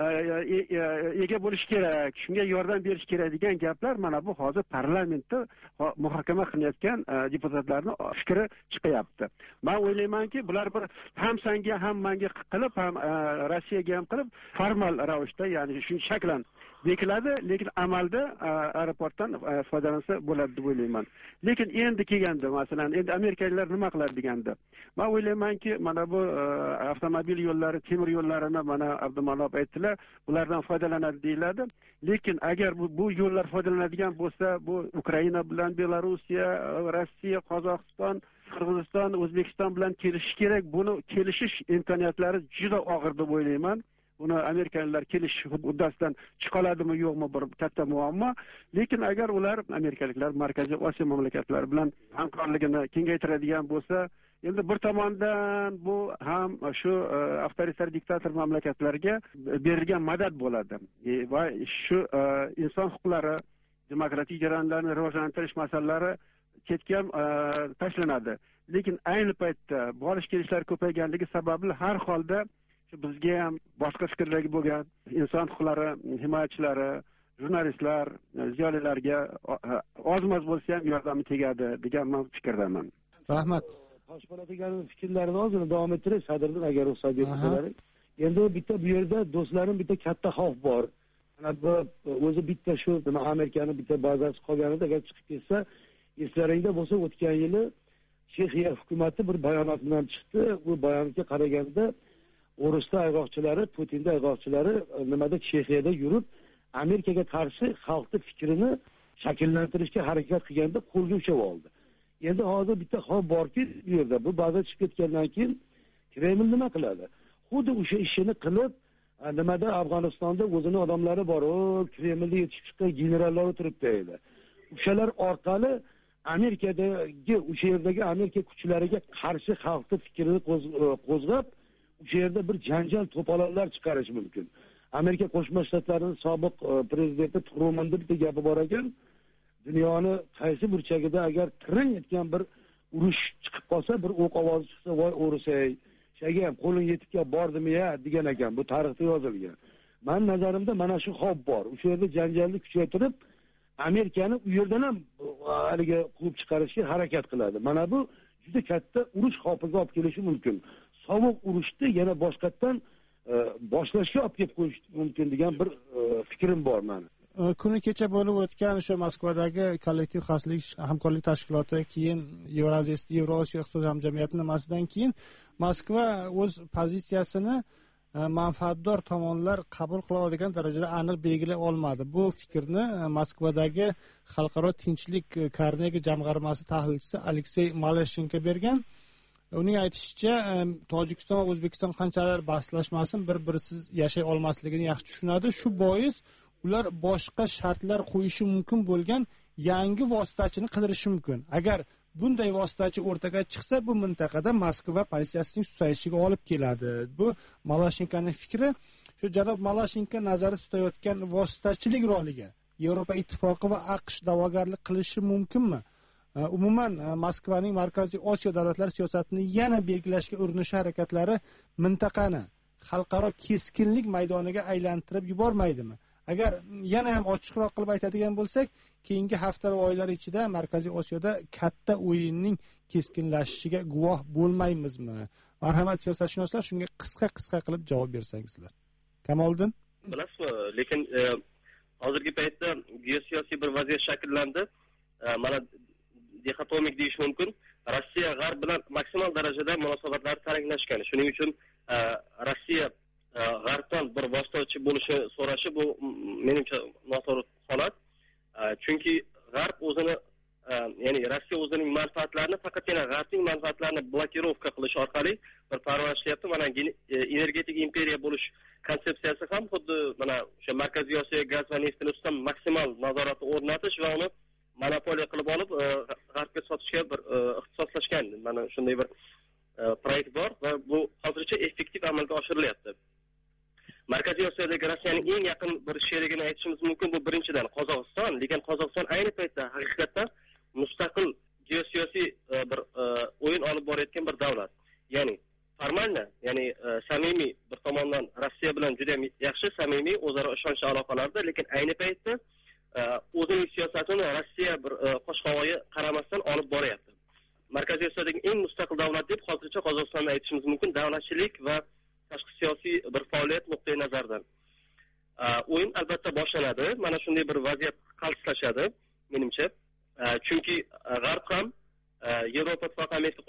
ega bo'lish kerak, shunga yordam berish kerak degan gaplar mana bu hozir parlamentda muhokama qilayotgan deputatlarning fikri chiqyapti. Men o'ylaymanki, bular bir ham senga ham menga qilib, ham Rossiyaga ham qilib formal ravishda, ya'ni shu shaklan bekiladi, lekin amalda aeroportdan foydalansa bo'ladi deb o'ylayman. Lekin endi kelganda, masalan, endi amerikaliklar nima qiladi deganda, men o'ylaymanki, mana bu avtomobil yo'llari, temir yo'llarini mana Abdumanop aytdilar, ulardan foydalanadi deyiladi. Lekin agar bu yo'llar foydalanadigan bo'lsa, bu Ukraina bilan Belorussiya, Rossiya, Qozog'iston, Qirg'iziston, O'zbekiston bilan kelishish kerak. Buni kelishish imkoniyatlari juda og'ir deb o'ylayman. Uni amerikaliklar kelish uddasidan chiqoladimi yo'qmi bir katta muammo. Lekin agar ular amerikaliklar Markaziy Osiyo mamlakatlari bilan hamkorligini kengaytiradigan bo'lsa, endi bir tomondan bu ham shu avtoritar diktator mamlakatlarga berilgan madad bo'ladi va shu inson huquqlari, demokratik jarayonlarni rivojlantirish masalalari chetga tashlanadi. Lekin ayni paytda borish kelishlar ko'payganligi sababli har holda bizga ham boshqa fikrlarga bo'lgan inson huquqlari himoyachilari, jurnalistlar, ziyolilarga ozmoz bo'lsa ham yordami tegadi degan men fikrdaman. Rahmat. Toshpo'lat degan fikrlarni ozgina davom ettirish, sadrdan agar ruxsat bersalar. Endi bitta bu yerda do'stlarim bitta katta xavf bor. Mana bu o'zi bitta shu Amerikaning bitta bazasi qolganida agar chiqib ketsa, eslaringda bo'lsa, o'tgan yili Chexiya hukumati bir bayonot bilan chiqdi. Bu bayonotga qaraganda O'rusda ayg'oqchilari, Putinda ayg'oqchilari nimada Chexiyada yurib, Amerikaga qarshi xalqning fikrini shakllantirishga harakat qilganda qo'lga ushlab oldi. Endi hozir bitta xavf borki, bu yerda bu baza chiqib ketgandan keyin Kreml nima qiladi? Xuddi o'sha ishini qilib, nimada Afg'onistonda o'zini odamlari bor, Kremlda yetishib chiqqan generallar o'tiribdi edi. O'shalar orqali Amerikadagi o'sha yerdagi Amerika kuchlariga qarshi xalqning fikrini qo'zg'ab o'sha yerda bir janjal to'polonlar chiqarish mumkin. Amerika Qo'shma Shtatlarining sobiq prezidenti Trumanning bitta gapi bor ekan, dunyoni qaysi burchagida agar tirin etgan bir urush chiqib qolsa, bir o'q ovozi chiqsa, voy o'risay, shaga ham qo'ling yetib kelib bordimi-ya degan ekan. Bu tarixda yozilgan. Men nazarimda mana shu xavf bor. O'sha yerda janjalni kuchaytirib, Amerikani u yerdan ham haliga quvib chiqarishga harakat qiladi. Mana bu juda katta urush xavfiga olib kelishi mumkin. Sovuq urushni yana boshqatdan boshlashga olib kelib qo'yish mumkin degan bir fikrim bor meni. Kuni kecha bo'lib o'tgan shu Moskvadagi kollektiv xavfsizlik hamkorlik tashkiloti, keyin Yevrosiyo iqtisodiy hamjamiyati nimasidan keyin Moskva o'z pozitsiyasini manfaatdor tomonlar qabul qila oladigan darajada aniq belgilay olmadi. Bu fikrni Moskvadagi Xalqaro tinchlik Karnegi jamg'armasi tahlilchisi Aleksey Maleshenko bergan. Uning aytishicha, Tojikiston va O'zbekiston qanchalar bahslashmasin, bir-birisiz yashay olmasligini yaxshi tushunadi. Shu bois ular boshqa shartlar qo'yishi mumkin bo'lgan yangi vositachini qidirishi mumkin. Agar bunday vositachi o'rtaga chiqsa, bu mintaqada Moskva pozitsiyasining susayishiga olib keladi. Bu Maleshenkoning fikri. Shu janob Maleshenko nazarda tutayotgan vositachilik roliga Yevropa Ittifoqi va AQSh da'vogarlik qilishi mumkinmi? Umuman Moskvaning Markaziy Osiyo davlatlari siyosatini yana belgilashga urinish harakatlari mintaqani xalqaro keskinlik maydoniga aylantirib yubormaydimi? Agar yana ham ochiqroq qilib aytadigan bo'lsak, keyingi hafta va oylar ichida Markaziy Osiyoda katta o'yinning keskinlashishiga guvoh bo'lmaymizmi? Marhamat, siyosatshunoslar, shunga qisqa qilib javob bersangizlar. Kamoliddin bilasizmi, lekin hozirgi paytda geosiyosiy bir vaziyat shakllandi. Mana dixotomik deyish mumkin. Rossiya g'arb bilan maksimal darajada munosabatlar taranglashgan. Shuning uchun Rossiya g'arbdan bir vositachi bo'lishi so'rashi bu menimcha noto'g'ri holat. Chunki g'arb o'zini ya'ni Rossiya o'zining manfaatlarini faqatgina g'arbning manfaatlarini blokirovka qilish orqali bir parvarishlayapti. Mana energetik imperiya bo'lish konsepsiyasi ham xuddi mana o'sha Markaziy Osiyo gaz va neftini ustidan maksimal nazoratni o'rnatish va uni monopoliya qilib olib g'arbga sotishga bir ixtisoslashgan. Mana shunday bir proyekt bor va bu hozircha effektiv amalga oshirilyapti. Markaziy Osiyodagi Rossiyaning eng yaqin bir sherigini aytishimiz mumkin. Bu birinchidan Qozog'iston, lekin Qozog'iston ayni paytda haqiqatdan mustaqil geosiyosiy bir o'yin olib borayotgan bir davlat. Ya'ni formalna, ya'ni samimiy bir tomondan Rossiya bilan juda yaxshi samimiy o'zaro ishonch aloqalarda, lekin ayni paytda o'zining siyosatini Rossiya bir qo'shqovoyi qaramasdan olib boryapti. Markaziy Osiyodagi eng mustaqil davlat deb hozircha Qozog'istonni aytishimiz mumkin, davlatchilik va tashqi siyosiy bir faoliyat nuqtai nazaridan. O'yin albatta boshlanadi. Mana shunday bir vaziyat qaltislashadi menimcha. Chunki G'arb ham Yevropa Ittifoqi, Amerika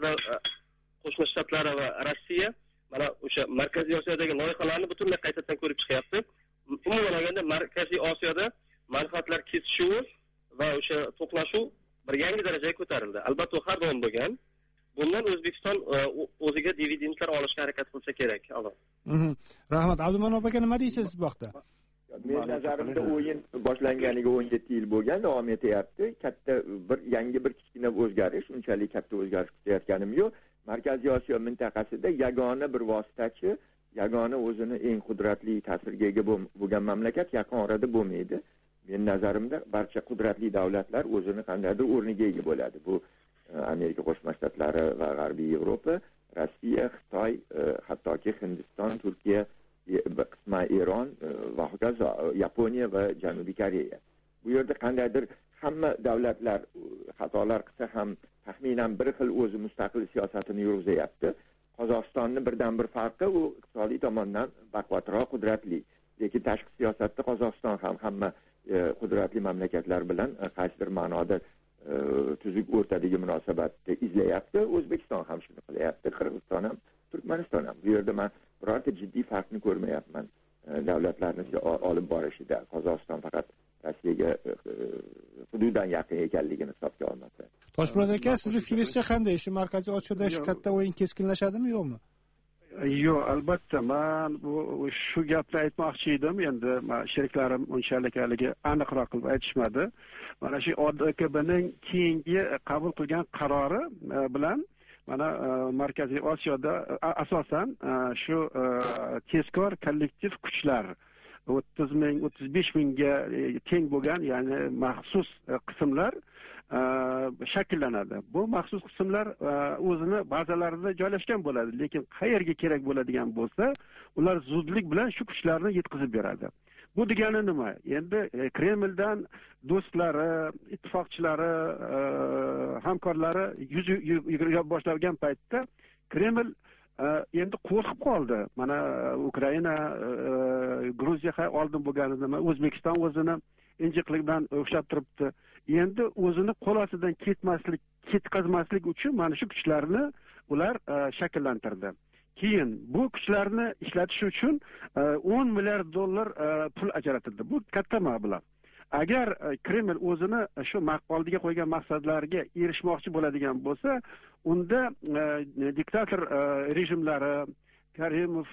Qo'shma Shtatlari va Rossiya mana o'sha Markaziy Osiyodagi loyihalarni butunlay qaytadan ko'rib chiqyapti. Umuman olganda Markaziy Osiyoda manfaatlar kesishuvi va o'sha to'qnashuv bir yangi darajaga ko'tarildi. Albatta u har doim bo'lgan. Bundan O'zbekiston o'ziga dividendlar olishga harakat qilsa kerak. Rahmat. Abdumanop aka, nima deysiz bu haqda? Men nazarimda o'yin boshlanganiga 17 yil bo'lgan, davom etyapti. Katta bir yangi bir kichkina o'zgarish, unchalik katta o'zgarish kutayotganim yo'q. Markaziy Osiyo mintaqasida yagona bir vositachi, yagona o'zini eng qudratli ta'sirga ega bo'lgan mamlakat yaqin orada bo'lmaydi. Men nazarimda barcha qudratli davlatlar o'zini qandaydir o'rniga ega bo'ladi. Bu Amerika Qo'shma Shtatlari va G'arbiy Yevropa, Rossiya, Xitoy, hattoki Hindiston, Turkiya, qisman Eron va hokazo, Yaponiya va Janubiy Koreya. Bu yerda qandaydir hamma davlatlar xatolar qilsa ham taxminan bir xil o'zi mustaqil siyosatini yurg'izayapti. Qozog'istonni birdan bir farqi u iqtisodiy tomondan baquvvatroq, qudratli. Lekin tashqi siyosatda Qozog'iston ham hamma qudratli mamlakatlar bilan qaysidir ma'noda tuzuk o'rtadagi munosabatni izlayapti. O'zbekiston ham shuni qilyapti, Qirg'iziston ham, Turkmaniston ham. Bu yerda men birorta jiddiy farqni ko'rmayapman davlatlarni olib borishida. Qozog'iston faqat Rossiyaga hududan yaqin ekanligini hisobga olmasa. Toshmurod aka, sizning fikringizcha qanday? Shu Markaziy Osiyoda shu katta o'yin keskinlashadimi, yo'qmi? Yo'q, albatta. Men shu gapni aytmoqchi edim. Endi sheriklarim unchalik haligi aniqroq qilib aytishmadi. Mana shu ODKBning keyingi qabul qilgan qarori bilan mana Markaziy Osiyoda asosan shu tezkor kollektiv kuchlar 30 ming, 35 mingga teng bo'lgan, ya'ni maxsus qismlar shakllanadi. Bu maxsus qismlar o'zini bazalarida joylashgan bo'ladi, lekin qayerga kerak bo'ladigan bo'lsa, ular zudlik bilan shu kuchlarni yetkazib beradi. Bu degani nima? Endi Kremldan do'stlari, ittifoqchilari, hamkorlari yugura boshlagan paytda Kreml endi qo'rqib qoldi. Mana Ukraina, Gruziya oldin bo'lganida O'zbekiston o'zini injiqlikdan ushlab turibdi. Endi o'zini qo'l ostidan ketkazmaslik uchun mana shu kuchlarni ular shakllantirdi. Keyin bu kuchlarni ishlatish uchun 10 milliard dollar pul ajratildi. Bu katta mablag'. Agar Kreml o'zini shu oldiga qo'ygan maqsadlariga erishmoqchi bo'ladigan bo'lsa, unda diktator rejimlari, Karimov,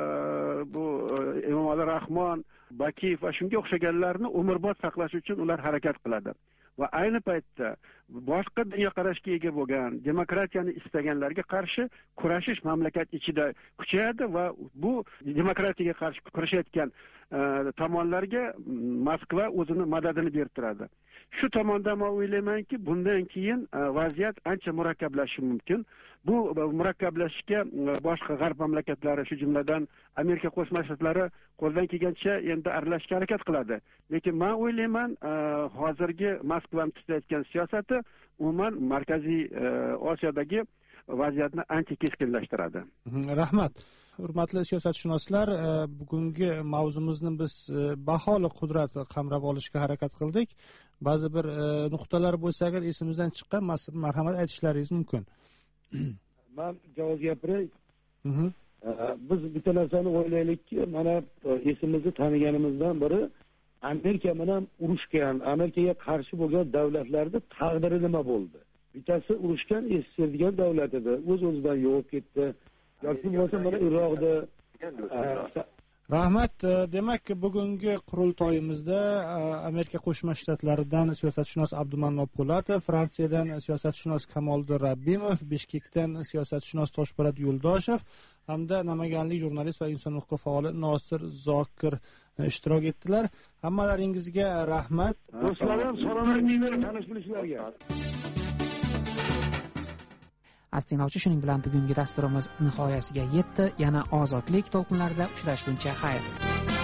bu Emomali Rahmon, Bakiyev va shunga o'xshaganlarni umrbod saqlash uchun ular harakat qiladi. Va ayni paytda boshqa dunyoqarashga ega bo'lgan, demokratiyani istaganlarga qarshi kurashish mamlakat ichida kuchayadi va bu demokratiyaga qarshi kurashayotgan tomonlarga Moskva o'zini madadini berib turadi. Shu tomondan men o'ylaymanki, bundan keyin vaziyat ancha murakkablashishi mumkin. Bu murakkablashishga boshqa g'arb mamlakatlari, shu jumladan Amerika Qo'shma Shtatlari qo'ldan kelgancha endi aralashishga harakat qiladi. Lekin men o'ylayman, hozirgi Moskvaning tutayotgan siyosati umuman Markaziy Osiyodagi vaziyatni ancha keskinlashtiradi. Rahmat. hurmatli siyosatshunoslar, bugungi mavzumizni biz baholi qudrat qamrab olishga harakat qildik. Ba'zi bir nuqtalar bo'lsa agar esimizdan chiqqan, marhamat aytishlaringiz mumkin. Men javob gapiray. Biz bitta narsani o'ylaylikki, mana esimizni taniganimizdan biri Amerika bilan urushgan, Amerikaga qarshi bo'lgan davlatlarda taqdiri nima bo'ldi? Bittasi urushgan SSR degan davlat edi, o'z-o'zidan yo'qolib ketdi. Yoki bo'lmasa mana Iroqda. Rahmat. Demak, bugungi qurultoyimizda Amerika Qo'shma Shtatlaridan siyosatshunos Abdumanno Po'latov, Fransiyadan siyosatshunos Kamoliddin Rabbimov, Bishkekdan siyosatshunos Toshpo'lat Yo'ldoshev hamda namanganlik jurnalist va inson huquqi faoli Nosir Zokir ishtirok etdilar. Hammalaringizga rahmat. Do'stlarim, salom aytinglar tanish bilishlarga. Astinglovchi, shuning bilan bugungi dasturimiz nihoyasiga yetdi. Yana ozodlik to'lqinlarida uchrashguncha xayr.